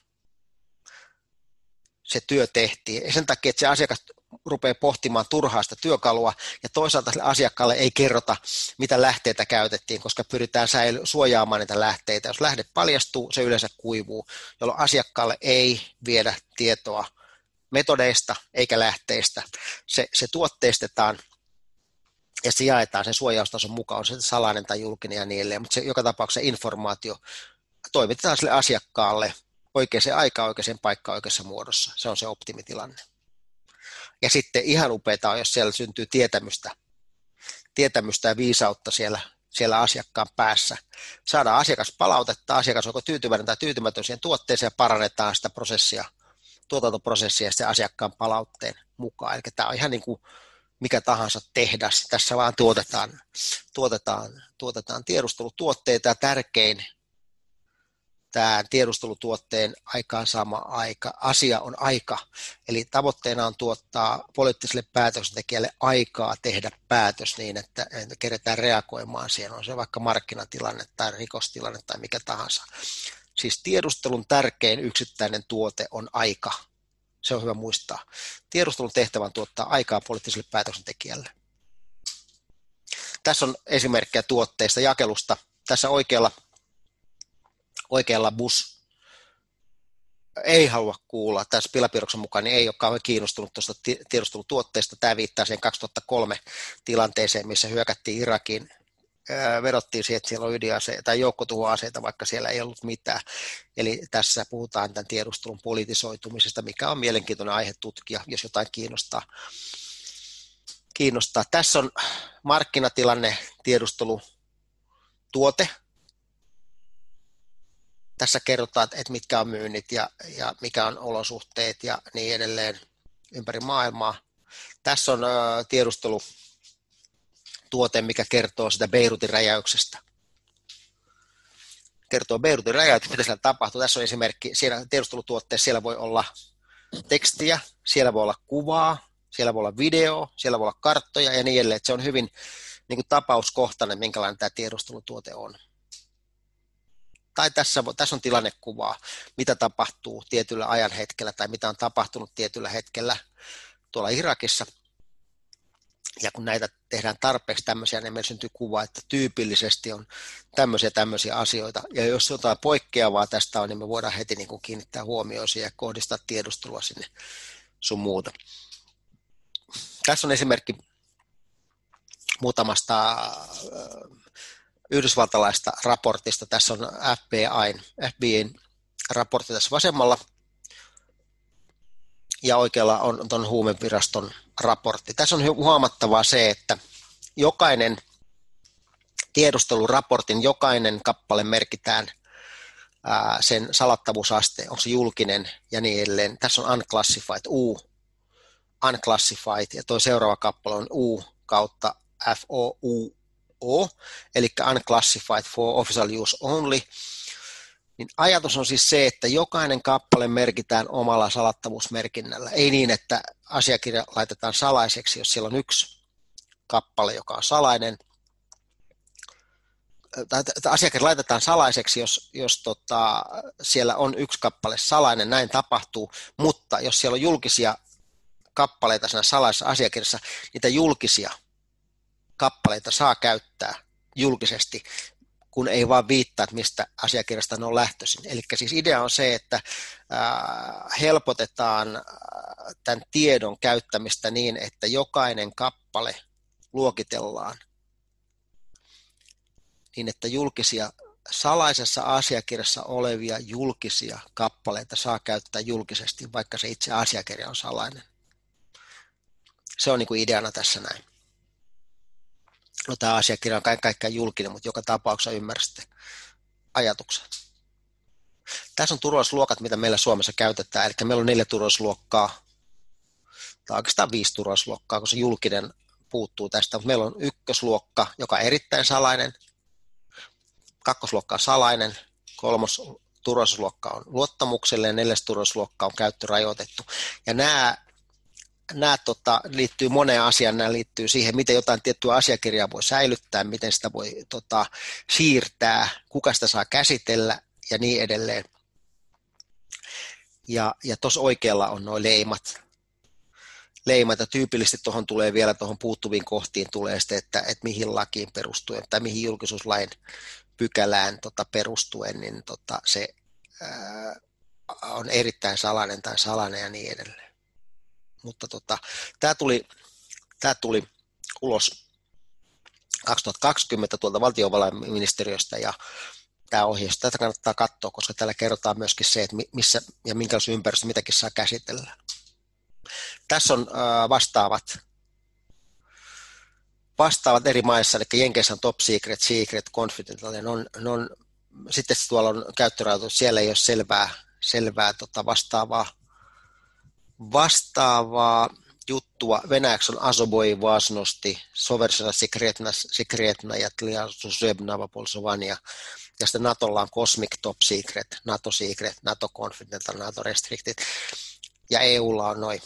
se työ tehtiin. Ja sen takia, että se asiakas rupeaa pohtimaan turhaa sitä työkalua, ja toisaalta sille asiakkaalle ei kerrota, mitä lähteitä käytettiin, koska pyritään säily- suojaamaan niitä lähteitä. Jos lähde paljastuu, se yleensä kuivuu, jolloin asiakkaalle ei viedä tietoa metodeista eikä lähteistä. Se, se tuotteistetaan ja se jaetaan sen suojaustason mukaan, on se salainen tai julkinen ja niin edelleen, mutta se joka tapauksessa informaatio toimitetaan sille asiakkaalle oikeaan aikaan, oikeaan paikkaan, oikeassa muodossa. Se on se optimitilanne. Ja sitten ihan upeaa on, jos siellä syntyy tietämystä, tietämystä ja viisautta siellä, siellä asiakkaan päässä. Saadaan asiakaspalautetta, asiakas onko tyytyväinen tai tyytymätön siihen tuotteeseen ja parannetaan sitä prosessia tuotantoprosessia ja sitten asiakkaan palautteen mukaan. Eli tämä on ihan niin kuin mikä tahansa tehdas. Tässä vaan tuotetaan, tuotetaan, tuotetaan tiedustelutuotteita ja tärkein tämä tiedustelutuotteen aikaansaama aika, asia on aika. Eli tavoitteena on tuottaa poliittiselle päätöksentekijälle aikaa tehdä päätös niin, että, että keretään reagoimaan siihen, on se vaikka markkinatilanne tai rikostilanne tai mikä tahansa. Siis tiedustelun tärkein yksittäinen tuote on aika. Se on hyvä muistaa. Tiedustelun tehtävä on tuottaa aikaa poliittiselle päätöksentekijälle. Tässä on esimerkkejä tuotteista, jakelusta. Tässä oikealla, oikealla bus ei halua kuulla. Tässä Pilapiroksen mukaan niin ei ole kauhean kiinnostunut tuosta tiedustelutuotteesta. Tämä viittaa siihen kaksituhattakolme tilanteeseen, missä hyökättiin Irakiin. Vedottiin siihen, että siellä on ydinaseita tai joukkotuhoaseita, vaikka siellä ei ollut mitään. Eli tässä puhutaan tämän tiedustelun politisoitumisesta, mikä on mielenkiintoinen aihe tutkia, jos jotain kiinnostaa. kiinnostaa. Tässä on markkinatilanne, tiedustelutuote. Tässä kerrotaan, että mitkä on myynnit ja, ja mikä on olosuhteet ja niin edelleen ympäri maailmaa. Tässä on ä, tiedustelu tuote, mikä kertoo sitä Beirutin räjäyksestä. Kertoo Beirutin räjäyksestä, mitä siellä tapahtuu. Tässä on esimerkki, siellä tiedustelutuotteessa siellä voi olla tekstiä, siellä voi olla kuvaa, siellä voi olla video, siellä voi olla karttoja ja niin edelleen. Se on hyvin niin kuin tapauskohtainen, minkälainen tämä tiedustelutuote on. Tai tässä, tässä on tilannekuvaa, mitä tapahtuu tietyllä ajan hetkellä tai mitä on tapahtunut tietyllä hetkellä tuolla Irakissa. Ja kun näitä tehdään tarpeeksi tämmöisiä, niin meillä syntyy kuva, että tyypillisesti on tämmöisiä tämmöisiä asioita. Ja jos jotain poikkeavaa tästä on, niin me voidaan heti niin kuin kiinnittää huomioon siihen ja kohdistaa tiedustelua sinne sun muuta. Tässä on esimerkki muutamasta yhdysvaltalaista raportista. Tässä on F B I, F B I:n raportti tässä vasemmalla. Ja oikealla on tuon huumeviraston raportti. Tässä on huomattavaa se, että jokainen tiedusteluraportin, jokainen kappale merkitään ää, sen salattavuusaste, onko se julkinen ja niin edelleen. Tässä on unclassified, U, unclassified, ja tuo seuraava kappale on U kautta F O U O, eli unclassified for official use only. Niin ajatus on siis se, että jokainen kappale merkitään omalla salattavuusmerkinnällä. Ei niin, että asiakirja laitetaan salaiseksi, jos siellä on yksi kappale, joka on salainen. Tai asiakirja laitetaan salaiseksi, jos, jos tota, siellä on yksi kappale salainen, näin tapahtuu. Mutta jos siellä on julkisia kappaleita siinä salaisessa asiakirjassa, niitä julkisia kappaleita saa käyttää julkisesti, kun ei vaan viittaa, että mistä asiakirjasta ne on lähtöisin. Eli siis idea on se, että helpotetaan tämän tiedon käyttämistä niin, että jokainen kappale luokitellaan niin, että julkisia, salaisessa asiakirjassa olevia julkisia kappaleita saa käyttää julkisesti, vaikka se itse asiakirja on salainen. Se on niin kuin ideana tässä näin. No, tämä asiakirja on kaiken kaikkiaan julkinen, mutta joka tapauksessa ymmärrätte ajatuksen. Tässä on turvallisuusluokat, mitä meillä Suomessa käytetään. Eli meillä on neljä turvallisuusluokkaa, tai oikeastaan viisi turvallisuusluokkaa, koska julkinen puuttuu tästä. Mutta meillä on ykkösluokka, joka on erittäin salainen, kakkosluokka on salainen, kolmos turvallisuusluokka on luottamuksellinen ja neljäs turvallisuusluokka on käyttörajoitettu. Ja nämä Nämä tota, liittyy moneen asiaan, nämä liittyy siihen, miten jotain tiettyä asiakirjaa voi säilyttää, miten sitä voi tota, siirtää, kuka sitä saa käsitellä ja niin edelleen. Ja, ja tuossa oikealla on nuo leimat. Leimat ja tyypillisesti tuohon tulee vielä tuohon puuttuviin kohtiin tulee sitten, että, että mihin lakiin perustuen tai mihin julkisuuslain pykälään tota, perustuen, niin tota, se ää, on erittäin salainen tai salainen ja niin edelleen. Mutta tota, tämä tuli, tämä tuli ulos kaksituhattakaksikymmentä tuolta valtiovarainministeriöstä ja tämä ohjeistus, tätä kannattaa katsoa, koska täällä kerrotaan myöskin se, että missä ja minkälaisessa ympäristössä mitäkin saa käsitellä. Tässä on äh, vastaavat, vastaavat eri maissa, eli Jenkeissä on top secret, secret, confidential, ja on, on, sitten tuolla on käyttörajoitus, siellä ei ole selvää, selvää tota vastaavaa Vastaavaa juttua venäjäksi on Azovoi Vasnosti, Soversena Sekretna, Sekretna ja Tliasuzebnava Polsovania. Ja sitten Natolla on Cosmic Top Secret, NATO Secret, NATO Confidential, NATO Restricted. Ja E Ulla on noin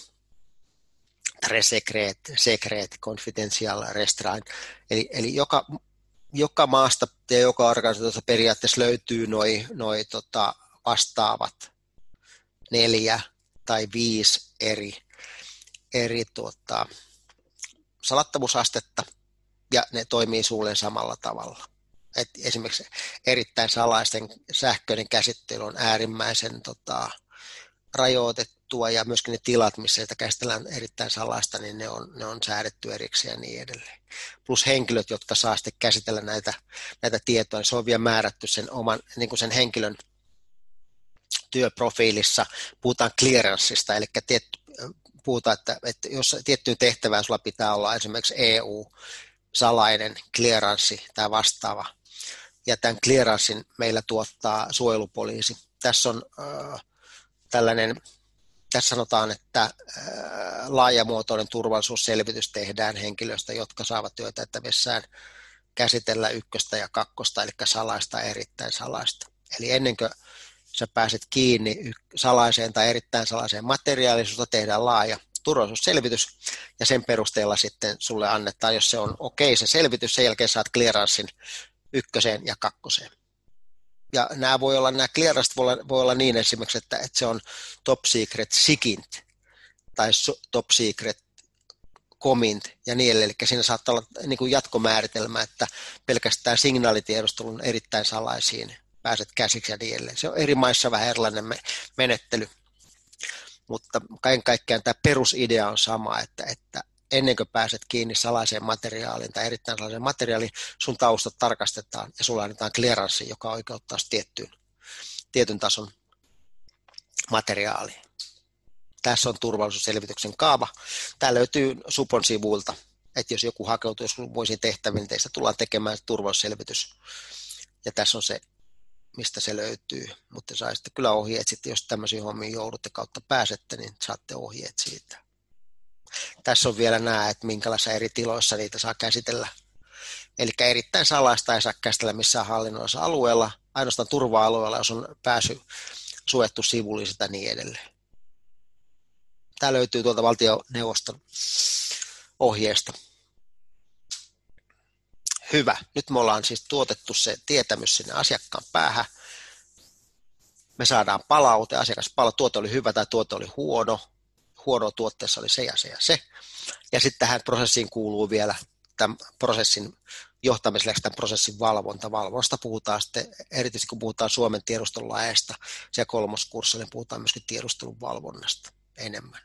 Resecret, Secret, Confidential, Restrain. Eli, eli joka, joka maasta ja joka organisaatiosta periaatteessa löytyy noin noi, tota, vastaavat neljä tai viisi eri, eri tuota, salattavuusastetta, ja ne toimii suunnilleen samalla tavalla. Et esimerkiksi erittäin salaisten sähköinen käsittely on äärimmäisen tota, rajoitettua, ja myöskin ne tilat, missä sitä käsitellään erittäin salaista, niin ne on, ne on säädetty erikseen ja niin edelleen. Plus henkilöt, jotka saa sitten käsitellä näitä, näitä tietoja, niin se on vielä määrätty sen, oman, niin kuin sen henkilön työprofiilissa. Puhutaan clearanceista, eli tietty, puhutaan, että, että jos tiettyyn tehtävään sulla pitää olla esimerkiksi E U-salainen clearanssi tai vastaava, ja tämän clearanssin meillä tuottaa suojelupoliisi. Tässä on äh, tällainen, tässä sanotaan, että äh, laajamuotoinen turvallisuusselvitys tehdään henkilöistä, jotka saavat työtehtävissään käsitellä ykköstä ja kakkosta, eli salaista ja erittäin salaista. Eli ennen kuin sä pääset kiinni salaiseen tai erittäin salaiseen materiaaliin, susta tehdään laaja turvallisuusselvitys, ja sen perusteella sitten sulle annetaan, jos se on okei okay, se selvitys, sen jälkeen saat clearanssin ykköseen ja kakkoseen. Ja nämä voi olla, nämä clearancet voi olla, voi olla niin esimerkiksi, että, että se on top secret sigint tai top secret comint ja niin edelleen, eli siinä saattaa olla niin kuin jatkomääritelmä, että pelkästään signaalitiedustelun erittäin salaisiin pääset käsiksi ja niin edelleen. Se on eri maissa vähän erilainen menettely, mutta kaiken kaikkiaan tämä perusidea on sama, että, että ennen kuin pääset kiinni salaiseen materiaaliin tai erittäin salaiseen materiaaliin, sun taustat tarkastetaan ja sulla annetaan clearanssi, joka oikeuttaa tiettyyn, tietyn tason materiaaliin. Tässä on turvallisuusselvityksen kaava. Tämä löytyy Supon sivuilta, että jos joku hakeutuu muisiin tehtäviin, niin teistä tullaan tekemään turvallisuusselvitys. Ja tässä on se, mistä se löytyy, mutta saisitte kyllä ohjeet sitten, jos tämmöisiin hommiin joudutte kautta pääsette, niin saatte ohjeet siitä. Tässä on vielä nämä, että minkälaisissa eri tiloissa niitä saa käsitellä. Eli erittäin salaista ei saa käsitellä missään hallinnollisessa alueella, ainoastaan turva-alueella, jos on pääsy suojattu sivulliset ja niin edelleen. Tämä löytyy tuolta valtioneuvoston ohjeesta. Hyvä. Nyt me ollaan siis tuotettu se tietämys sinne asiakkaan päähän. Me saadaan palaute, asiakaspalaute, tuote oli hyvä tai tuote oli huono. Huono tuotteessa oli se ja se ja se. Ja sitten tähän prosessiin kuuluu vielä tämän prosessin johtamiselle tämän prosessin valvonta. Valvonnasta puhutaan sitten, erityisesti kun puhutaan Suomen tiedustelulaista, siellä kolmoskurssilla niin puhutaan myöskin tiedustelun valvonnasta enemmän.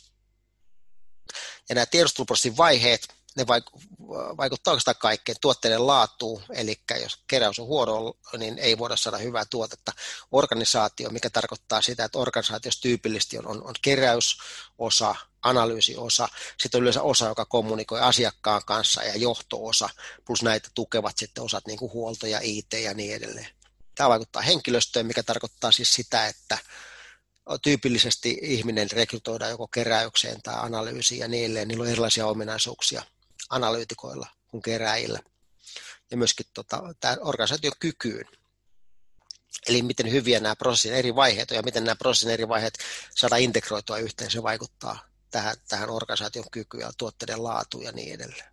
Ja nämä tiedusteluprosessin vaiheet, ne vaikuttaa oikeastaan kaikkeen tuotteiden laatuun, eli jos keräys on huono, niin ei voida saada hyvää tuotetta. Organisaatio, mikä tarkoittaa sitä, että organisaatiossa tyypillisesti on, on, on keräysosa, analyysiosa, sitten on yleensä osa, joka kommunikoi asiakkaan kanssa ja johto-osa, plus näitä tukevat sitten osat niin kuin huolto ja I T ja niin edelleen. Tämä vaikuttaa henkilöstöön, mikä tarkoittaa siis sitä, että tyypillisesti ihminen rekrytoidaan joko keräykseen tai analyysiin ja niin edelleen. Niillä on erilaisia ominaisuuksia analyytikoilla kuin kerääjillä. Ja myöskin tota, tämä organisaation kykyyn. Eli miten hyviä nämä prosessin eri vaiheet on ja miten nämä prosessin eri vaiheet saadaan integroitua yhteen, se vaikuttaa tähän, tähän organisaation kykyyn ja tuotteiden laatuun ja niin edelleen.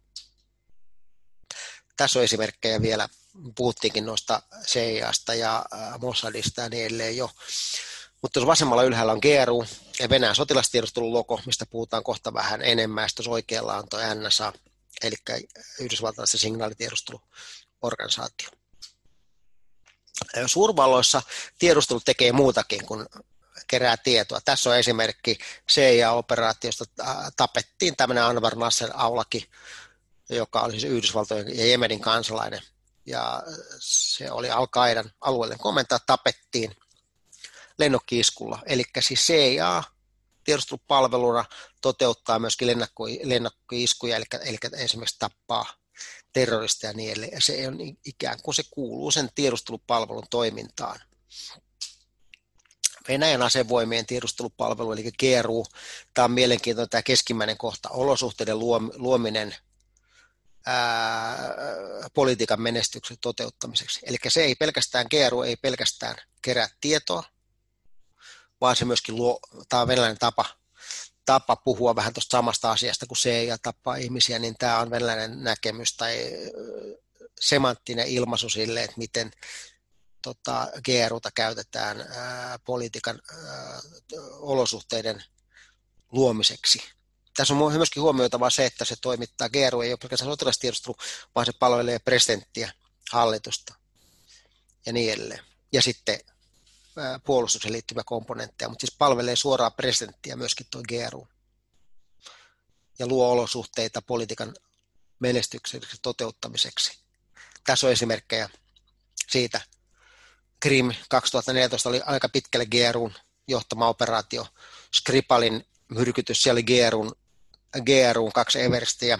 Tässä on esimerkkejä vielä, puhuttiinkin noista C I A:sta ja Mossadista ja niin edelleen jo. Mutta jos vasemmalla ylhäällä on G R U ja Venäjän sotilastiedustelun logo, mistä puhutaan kohta vähän enemmän, ja jos oikealla on tuo N S A, eli Yhdysvaltalaisen signaalitiedusteluorganisaatio. Suurvalloissa tiedustelu tekee muutakin kuin kerää tietoa. Tässä on esimerkki C I A-operaatiosta. Tapettiin tämmöinen Anwar Nasser-Aulaki, joka oli siis Yhdysvaltojen ja Jemenin kansalainen, ja se oli Al-Qaidan alueellinen komentaja, tapettiin lennokki-iskulla. Eli siis C I A tiedustelupalveluna toteuttaa myöskin lennokki-iskuja, eli, eli esimerkiksi tappaa terroristeja ja niin edelleen. Ja se on ikään kuin se kuuluu sen tiedustelupalvelun toimintaan. Venäjän asevoimien tiedustelupalvelu, eli G R U. Tämä on mielenkiintoinen tämä keskimmäinen kohta, olosuhteiden luominen ää, politiikan menestyksen toteuttamiseksi. Eli se ei pelkästään, G R U ei pelkästään kerää tietoa, vaan se myöskin luo, tämä on venäläinen tapa, tapa puhua vähän tuosta samasta asiasta kuin C I A tappaa ihmisiä, niin tämä on venäläinen näkemys tai semanttinen ilmaisu sille, että miten tota, G R Uta käytetään ää, politiikan ää, olosuhteiden luomiseksi. Tässä on myöskin huomioitava se, että se toimittaa, G R U ei ole pelkästään sotilastiedustelu, vaan se palvelee presidenttiä, hallitusta ja niin edelleen. Ja sitten ää, puolustukseen liittyviä komponentteja, mutta siis palvelee suoraan presidenttiä myöskin tuo G R U. Ja luo olosuhteita politiikan menestykselliseksi toteuttamiseksi. Tässä on esimerkkejä siitä. Krim kaksituhattaneljätoista oli aika pitkälle G R U:n johtama operaatio. Skripalin myrkytys, siellä oli G R U:n, G R U:n kaksi everstiä.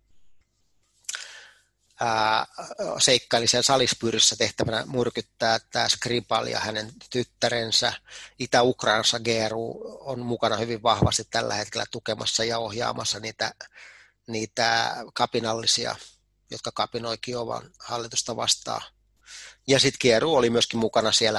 Ää, seikkaili siellä Salispyrissä tehtävänä myrkyttää tämä Skripal ja hänen tyttärensä. Itä-Ukrainassa G R U on mukana hyvin vahvasti tällä hetkellä tukemassa ja ohjaamassa niitä, niitä kapinallisia, jotka kapinoi Kiovan hallitusta vastaan. Ja sitten G R U oli myöskin mukana siellä,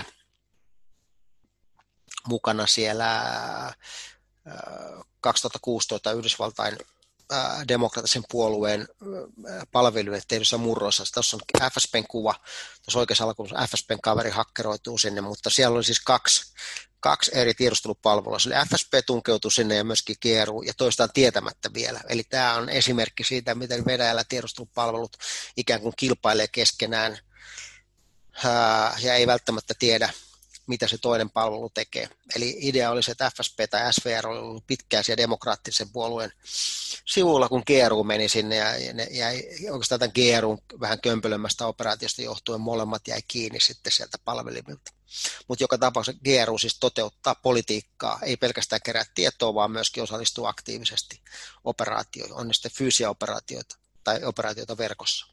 mukana siellä kaksituhattakuusitoista Yhdysvaltain demokraattisen puolueen palveluille tehdyssä murrossa. Tuossa on F S B:n kuva, tuossa oikeassa alkuun F S B:n kaveri hakkeroituu sinne, mutta siellä oli siis kaksi, kaksi eri tiedustelupalvelua. Eli F S B tunkeutui sinne ja myöskin G R U, ja toistaan tietämättä vielä. Eli tämä on esimerkki siitä, miten Venäjällä tiedustelupalvelut ikään kuin kilpailee keskenään, ja ei välttämättä tiedä, mitä se toinen palvelu tekee. Eli idea oli se, että F S B tai S V R oli ollut pitkään siellä demokraattisen puolueen sivulla, kun G R U meni sinne, ja ne jäi oikeastaan tämän G R U:n vähän kömpelömmästä operaatiosta johtuen molemmat jäi kiinni sitten sieltä palvelimilta. Mutta joka tapauksessa G R U siis toteuttaa politiikkaa, ei pelkästään kerää tietoa, vaan myöskin osallistuu aktiivisesti operaatioihin, on ne sitten fyysisiä operaatioita tai operaatioita verkossa.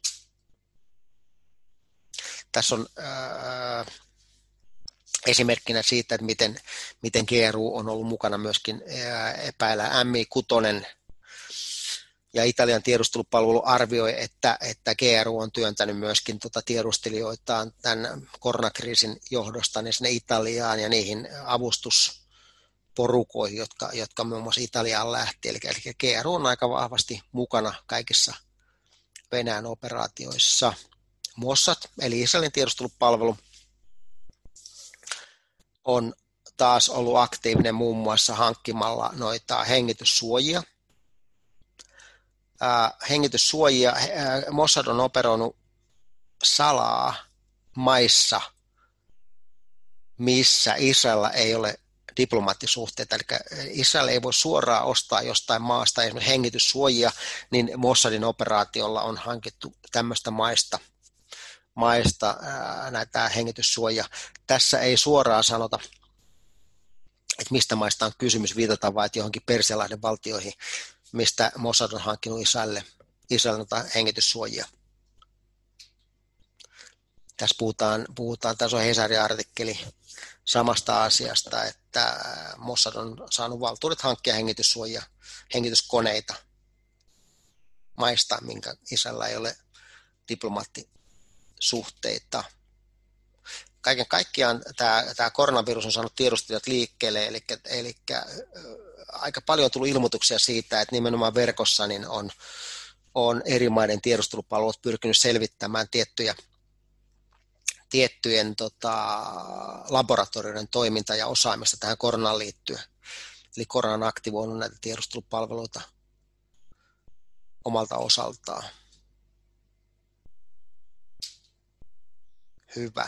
Tässä on ää, esimerkkinä siitä, että miten, miten G R U on ollut mukana myöskin ää, epäillä M I kuusi, ja Italian tiedustelupalvelu arvioi, että, että G R U on työntänyt myöskin tuota tiedustelijoitaan tämän koronakriisin johdosta niin sinne Italiaan ja niihin avustusporukoihin, jotka, jotka muun muassa Italiaan lähti. Eli, eli G R U on aika vahvasti mukana kaikissa Venäjän operaatioissa. Mossad, eli Israelin tiedustelupalvelu, on taas ollut aktiivinen muun muassa hankkimalla noita hengityssuojia. Äh, hengityssuojia, äh, Mossad on operoinut salaa maissa, missä Israelilla ei ole diplomaattisuhteita, eli Israel ei voi suoraan ostaa jostain maasta esimerkiksi hengityssuojia, niin Mossadin operaatiolla on hankittu tämmöistä maista, maista ää, näitä hengityssuojia. Tässä ei suoraan sanota, että mistä maista on kysymys, viitataan vain johonkin Persialahden valtioihin, mistä Mossad on hankkinut Israelille, Israelilta hengityssuojia. Tässä puhutaan, puhutaan tässä on Hesarin artikkeli samasta asiasta, että Mossad on saanut valtuudet hankkia hengityssuojia, hengityskoneita maista, minkä Israelilla ei ole diplomaattisuhteita. Kaiken kaikkiaan tämä, tämä koronavirus on saanut tiedustelijat liikkeelle, eli, eli aika paljon on tullut ilmoituksia siitä, että nimenomaan verkossa niin on, on eri maiden tiedustelupalvelut pyrkinyt selvittämään tiettyjä tiettyjen tota, laboratorioiden toiminta ja osaamista tähän koronaan liittyen. Eli korona on aktivoinut näitä tiedustelupalveluita omalta osaltaan. Hyvä.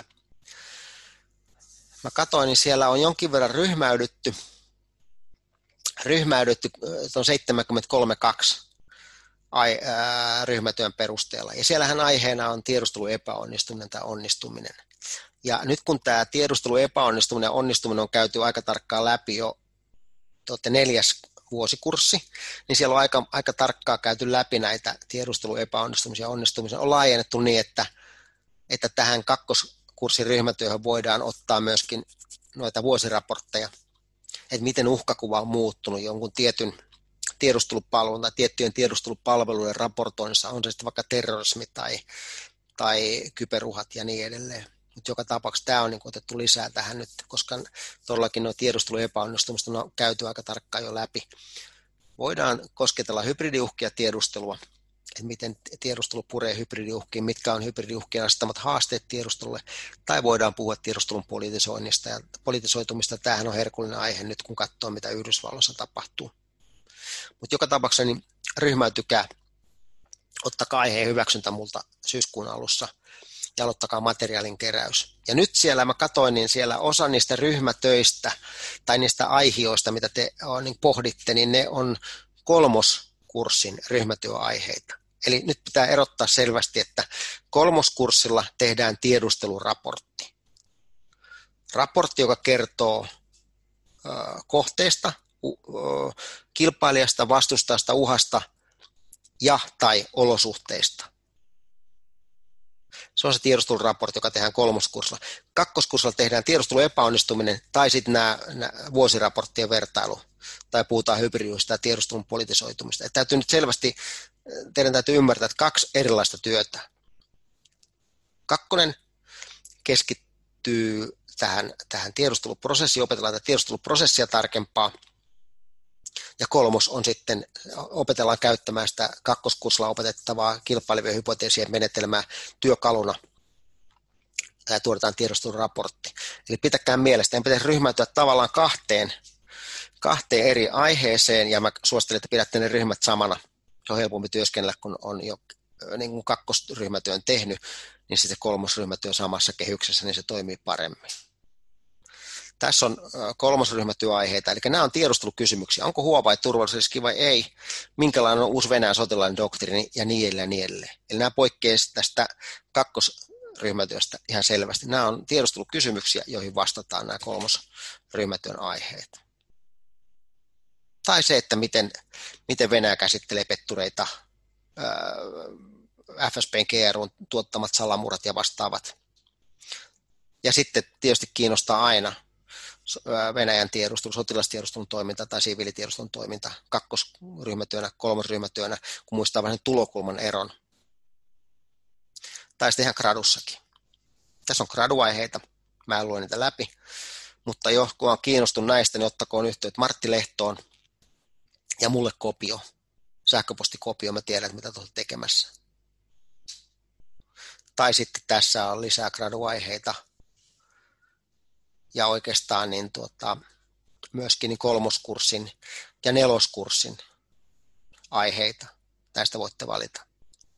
Mä katsoin, niin siellä on jonkin verran ryhmäydytty. Ryhmäydytty on seitsemänkymmentäkolme kaksi ai, ää, ryhmätyön perusteella. Ja siellähän aiheena on tiedustelun epäonnistuminen tai onnistuminen. Ja nyt kun tämä tiedustelun epäonnistuminen ja onnistuminen on käyty aika tarkkaan läpi jo neljäs vuosikurssi, niin siellä on aika, aika tarkkaan käyty läpi näitä tiedustelun epäonnistumisia ja onnistumisia. On laajennettu niin, että, että tähän kakkoskurssin ryhmätyöhön voidaan ottaa myöskin noita vuosiraportteja, että miten uhkakuva on muuttunut jonkun tietyn tiedustelupalvelun tai tiettyjen tiedustelupalveluiden raportoinnissa, on se sitten vaikka terrorismi tai, tai kyberuhat ja niin edelleen. Mutta joka tapauksessa tämä on niin otettu lisää tähän nyt, koska todellakin nuo tiedustelun epäonnistumista on käyty aika tarkkaan jo läpi. Voidaan kosketella hybridiuhkia tiedustelua, että miten tiedustelu puree hybridiuhkiin, mitkä on hybridiuhkien asettamat haasteet tiedustelulle, tai voidaan puhua tiedustelun politisoinnista ja politisoitumista. Tämähän on herkullinen aihe nyt, kun katsoo, mitä Yhdysvalloissa tapahtuu. Mutta joka tapauksessa niin ryhmäytykää, ottakaa aiheen hyväksyntä multa syyskuun alussa ja aloittakaa materiaalin keräys. Ja nyt siellä mä katsoin, niin siellä osa niistä ryhmätöistä tai niistä aihioista, mitä te niin pohditte, niin ne on kolmoskurssin ryhmätyöaiheita. Eli nyt pitää erottaa selvästi, että kolmoskurssilla tehdään tiedusteluraportti. Raportti, joka kertoo ö, kohteesta, kilpailijasta, vastustajasta, uhasta ja tai olosuhteista. Se on se tiedusteluraportti, joka tehdään kolmoskurssilla. Kakkoskurssilla tehdään tiedustelun epäonnistuminen tai sitten nämä, nämä vuosiraporttien vertailu tai puhutaan hybridiuhista ja tiedustelun politisoitumista. Että täytyy nyt selvästi, teidän täytyy ymmärtää, että kaksi erilaista työtä. Kakkonen keskittyy tähän, tähän tiedusteluprosessiin, opetellaan tätä tiedusteluprosessia tarkempaa. Ja kolmos on sitten, opetellaan käyttämään sitä kakkoskurssilla opetettavaa kilpailevien hypoteesien menetelmää työkaluna ja tuotetaan tiedusteluraportti. Eli pitäkää mielestä, en pitäisi ryhmäytyä tavallaan kahteen, kahteen eri aiheeseen ja mä suosittelen, että pidätte ne ryhmät samana. Se on helpompi työskennellä, kun on jo niin kuin kakkosryhmätyön tehnyt, niin sitten kolmosryhmätyö samassa kehyksessä, niin se toimii paremmin. Tässä on kolmosryhmätyöaiheita, eli nämä on tiedustelukysymyksiä. Onko Huawei turvallisuusriski vai ei? Minkälainen on uusi Venäjän sotilainen doktriini ja niin edelleen ja niin edelleen. Eli nämä poikkeavat tästä kakkosryhmätyöstä ihan selvästi. Nämä on tiedustelukysymyksiä, joihin vastataan nämä kolmosryhmätyön aiheet. Tai se, että miten, miten Venäjä käsittelee pettureita, F S B:n G R U:n tuottamat salamurat ja vastaavat. Ja sitten tietysti kiinnostaa aina Venäjän tiedustelu, sotilastiedustelun toiminta tai siviilitiedustelun toiminta kakkosryhmätyönä, kolmosryhmätyönä, kun muistaa vähän tulokulman eron. Tai sitten ihan gradussakin. Tässä on graduaiheita, mä en lue niitä läpi, mutta jo kun on kiinnostunut näistä, niin ottakoon yhteyttä Martti Lehtoon ja mulle kopio, sähköpostikopio, mä tiedän, että mitä tuolla tekemässä. Tai sitten tässä on lisää graduaiheita. Ja oikeastaan niin tuota, myöskin niin kolmoskurssin ja neloskurssin aiheita. Näistä voitte valita.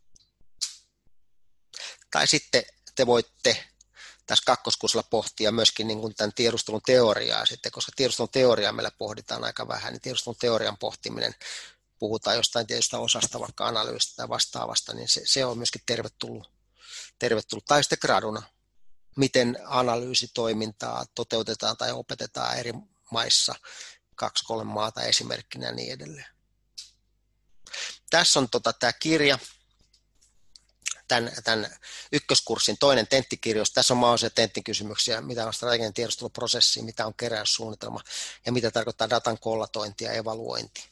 Tai sitten te voitte tässä kakkoskurssilla pohtia myöskin niin kuin tämän tiedustelun teoriaa, sitten, koska tiedustelun teoriaa meillä pohditaan aika vähän, niin tiedustelun teorian pohtiminen, puhutaan jostain tietystä osasta, vaikka analyysistä tai vastaavasta, niin se, se on myöskin tervetullut. tervetullut. Tai sitten graduna. Miten analyysitoimintaa toteutetaan tai opetetaan eri maissa, kaksi, kolme maata esimerkkinä ja niin edelleen. Tässä on tota, tämä kirja, tämän, tämän ykköskurssin toinen tenttikirjoitus. Tässä on mahdollisia tenttikysymyksiä, mitä on strateginen tiedusteluprosessi, mitä on keräyssuunnitelma ja mitä tarkoittaa datan kollatointi ja evaluointi.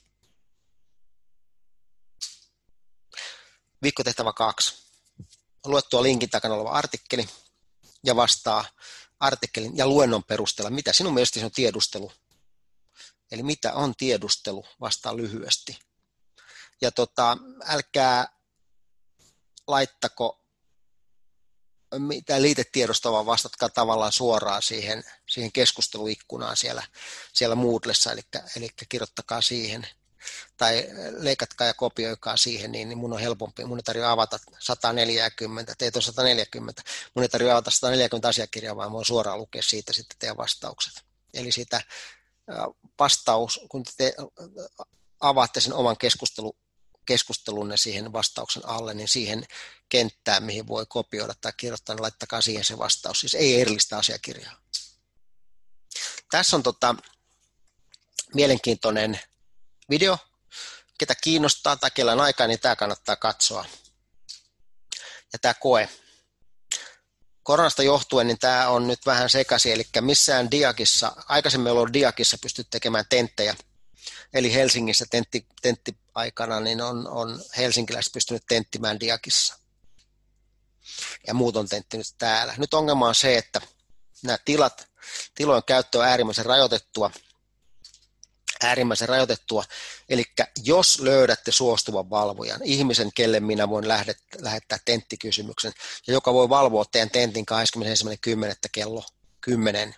Viikkotehtävä kaksi. Lue tuo linkin takana oleva artikkeli ja vastaa artikkelin ja luennon perusteella, mitä sinun mielestäsi on tiedustelu. Eli mitä on tiedustelu, vastaa lyhyesti. Ja tota, älkää laittako mitään liitetiedosta, vaan vastatkaa tavallaan suoraan siihen, siihen keskusteluikkunaan siellä, siellä Moodlessa, eli, eli kirjoittakaa siihen. Tai leikatkaa ja kopioikaa siihen, niin mun on helpompi. Mun ei tarvitse avata sata neljäkymmentä, teitä on sata neljäkymmentä. Mun ei tarvitse avata sata neljäkymmentä asiakirjaa, vaan voin suoraan lukea siitä sitten teidän vastaukset. Eli sitä vastaus, kun te avaatte sen oman keskustelu, keskustelunne siihen vastauksen alle, niin siihen kenttään, mihin voi kopioida tai kirjoittaa, niin laittakaa siihen se vastaus. Siis ei erillistä asiakirjaa. Tässä on tota, mielenkiintoinen video, ketä kiinnostaa tai kellä on aikaa, niin tämä kannattaa katsoa. Ja tämä koe. koronasta johtuen niin tämä on nyt vähän sekaisin, eli missään diakissa, aikaisemmin meillä on diakissa pystyt tekemään tenttejä, eli Helsingissä tentti, tenttiaikana niin on, on helsinkiläiset pystynyt tenttimään diakissa. Ja muut on tenttinyt täällä. Nyt ongelma on se, että nämä tilat, tilojen käyttö on äärimmäisen rajoitettua, äärimmäisen rajoitettua, eli jos löydätte suostuvan valvojan, ihmisen, kelle minä voin lähdet, lähettää tenttikysymyksen, ja joka voi valvoa teidän tentin kahdeskymmenesensimmäinen kymmenettä kello kymmenen,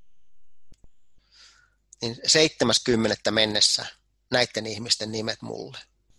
niin seitsemäs kymmenettä mennessä näiden ihmisten nimet mulle.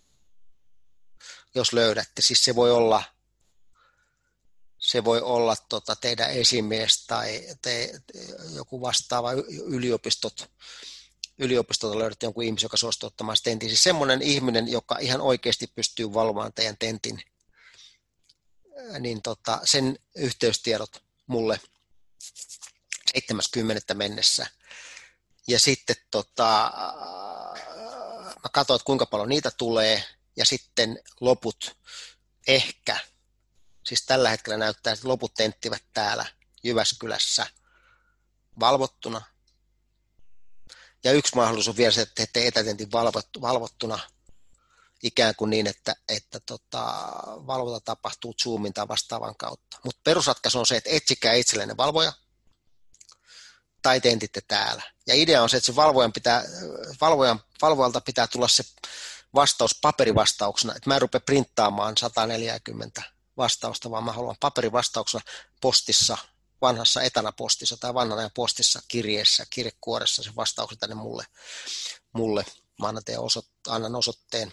Jos löydätte, siis se voi olla Se voi olla tota, teidän esimies tai te, joku vastaava yliopistot, yliopistot löydätte jonkun ihmisen, joka suostuu ottamaan tentin. Siis semmoinen ihminen, joka ihan oikeasti pystyy valvomaan teidän tentin, niin tota, sen yhteystiedot mulle seitsemäs kymmenettä mennessä. Ja sitten tota, mä katson, että kuinka paljon niitä tulee, ja sitten loput ehkä. Siis tällä hetkellä näyttää, että loput tenttivät täällä Jyväskylässä valvottuna. Ja yksi mahdollisuus on vielä se, että teette etätentin valvottuna ikään kuin niin, että, että tota, valvonta tapahtuu Zoomin tai vastaavan kautta. Mutta perusratkaisu on se, että etsikää itsellenne valvoja tai tentitte täällä. Ja idea on se, että se valvojan pitää, valvojan, valvojalta pitää tulla se vastaus paperivastauksena. Että mä en rupea printtaamaan sata neljäkymmentä vastausta, vaan mä haluan paperivastauksena postissa, vanhassa etänä-postissa tai vanhan ajan postissa, kirjeessä, kirjekuoressa se vastaukset tänne mulle. mulle. Mä annan, osoit, annan osoitteen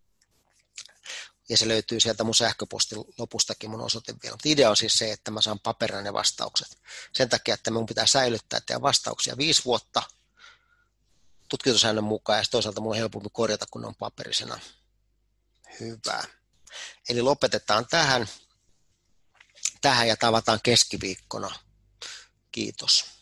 ja se löytyy sieltä mun sähköpostin lopustakin mun osoite vielä. Mutta idea on siis se, että mä saan paperina ne vastaukset. Sen takia, että mun pitää säilyttää teidän vastauksia viisi vuotta tutkintosäännön mukaan ja toisaalta mun on helpompi korjata, kun ne on paperisena. Hyvä. Eli lopetetaan tähän, tähän ja tavataan keskiviikkona. Kiitos.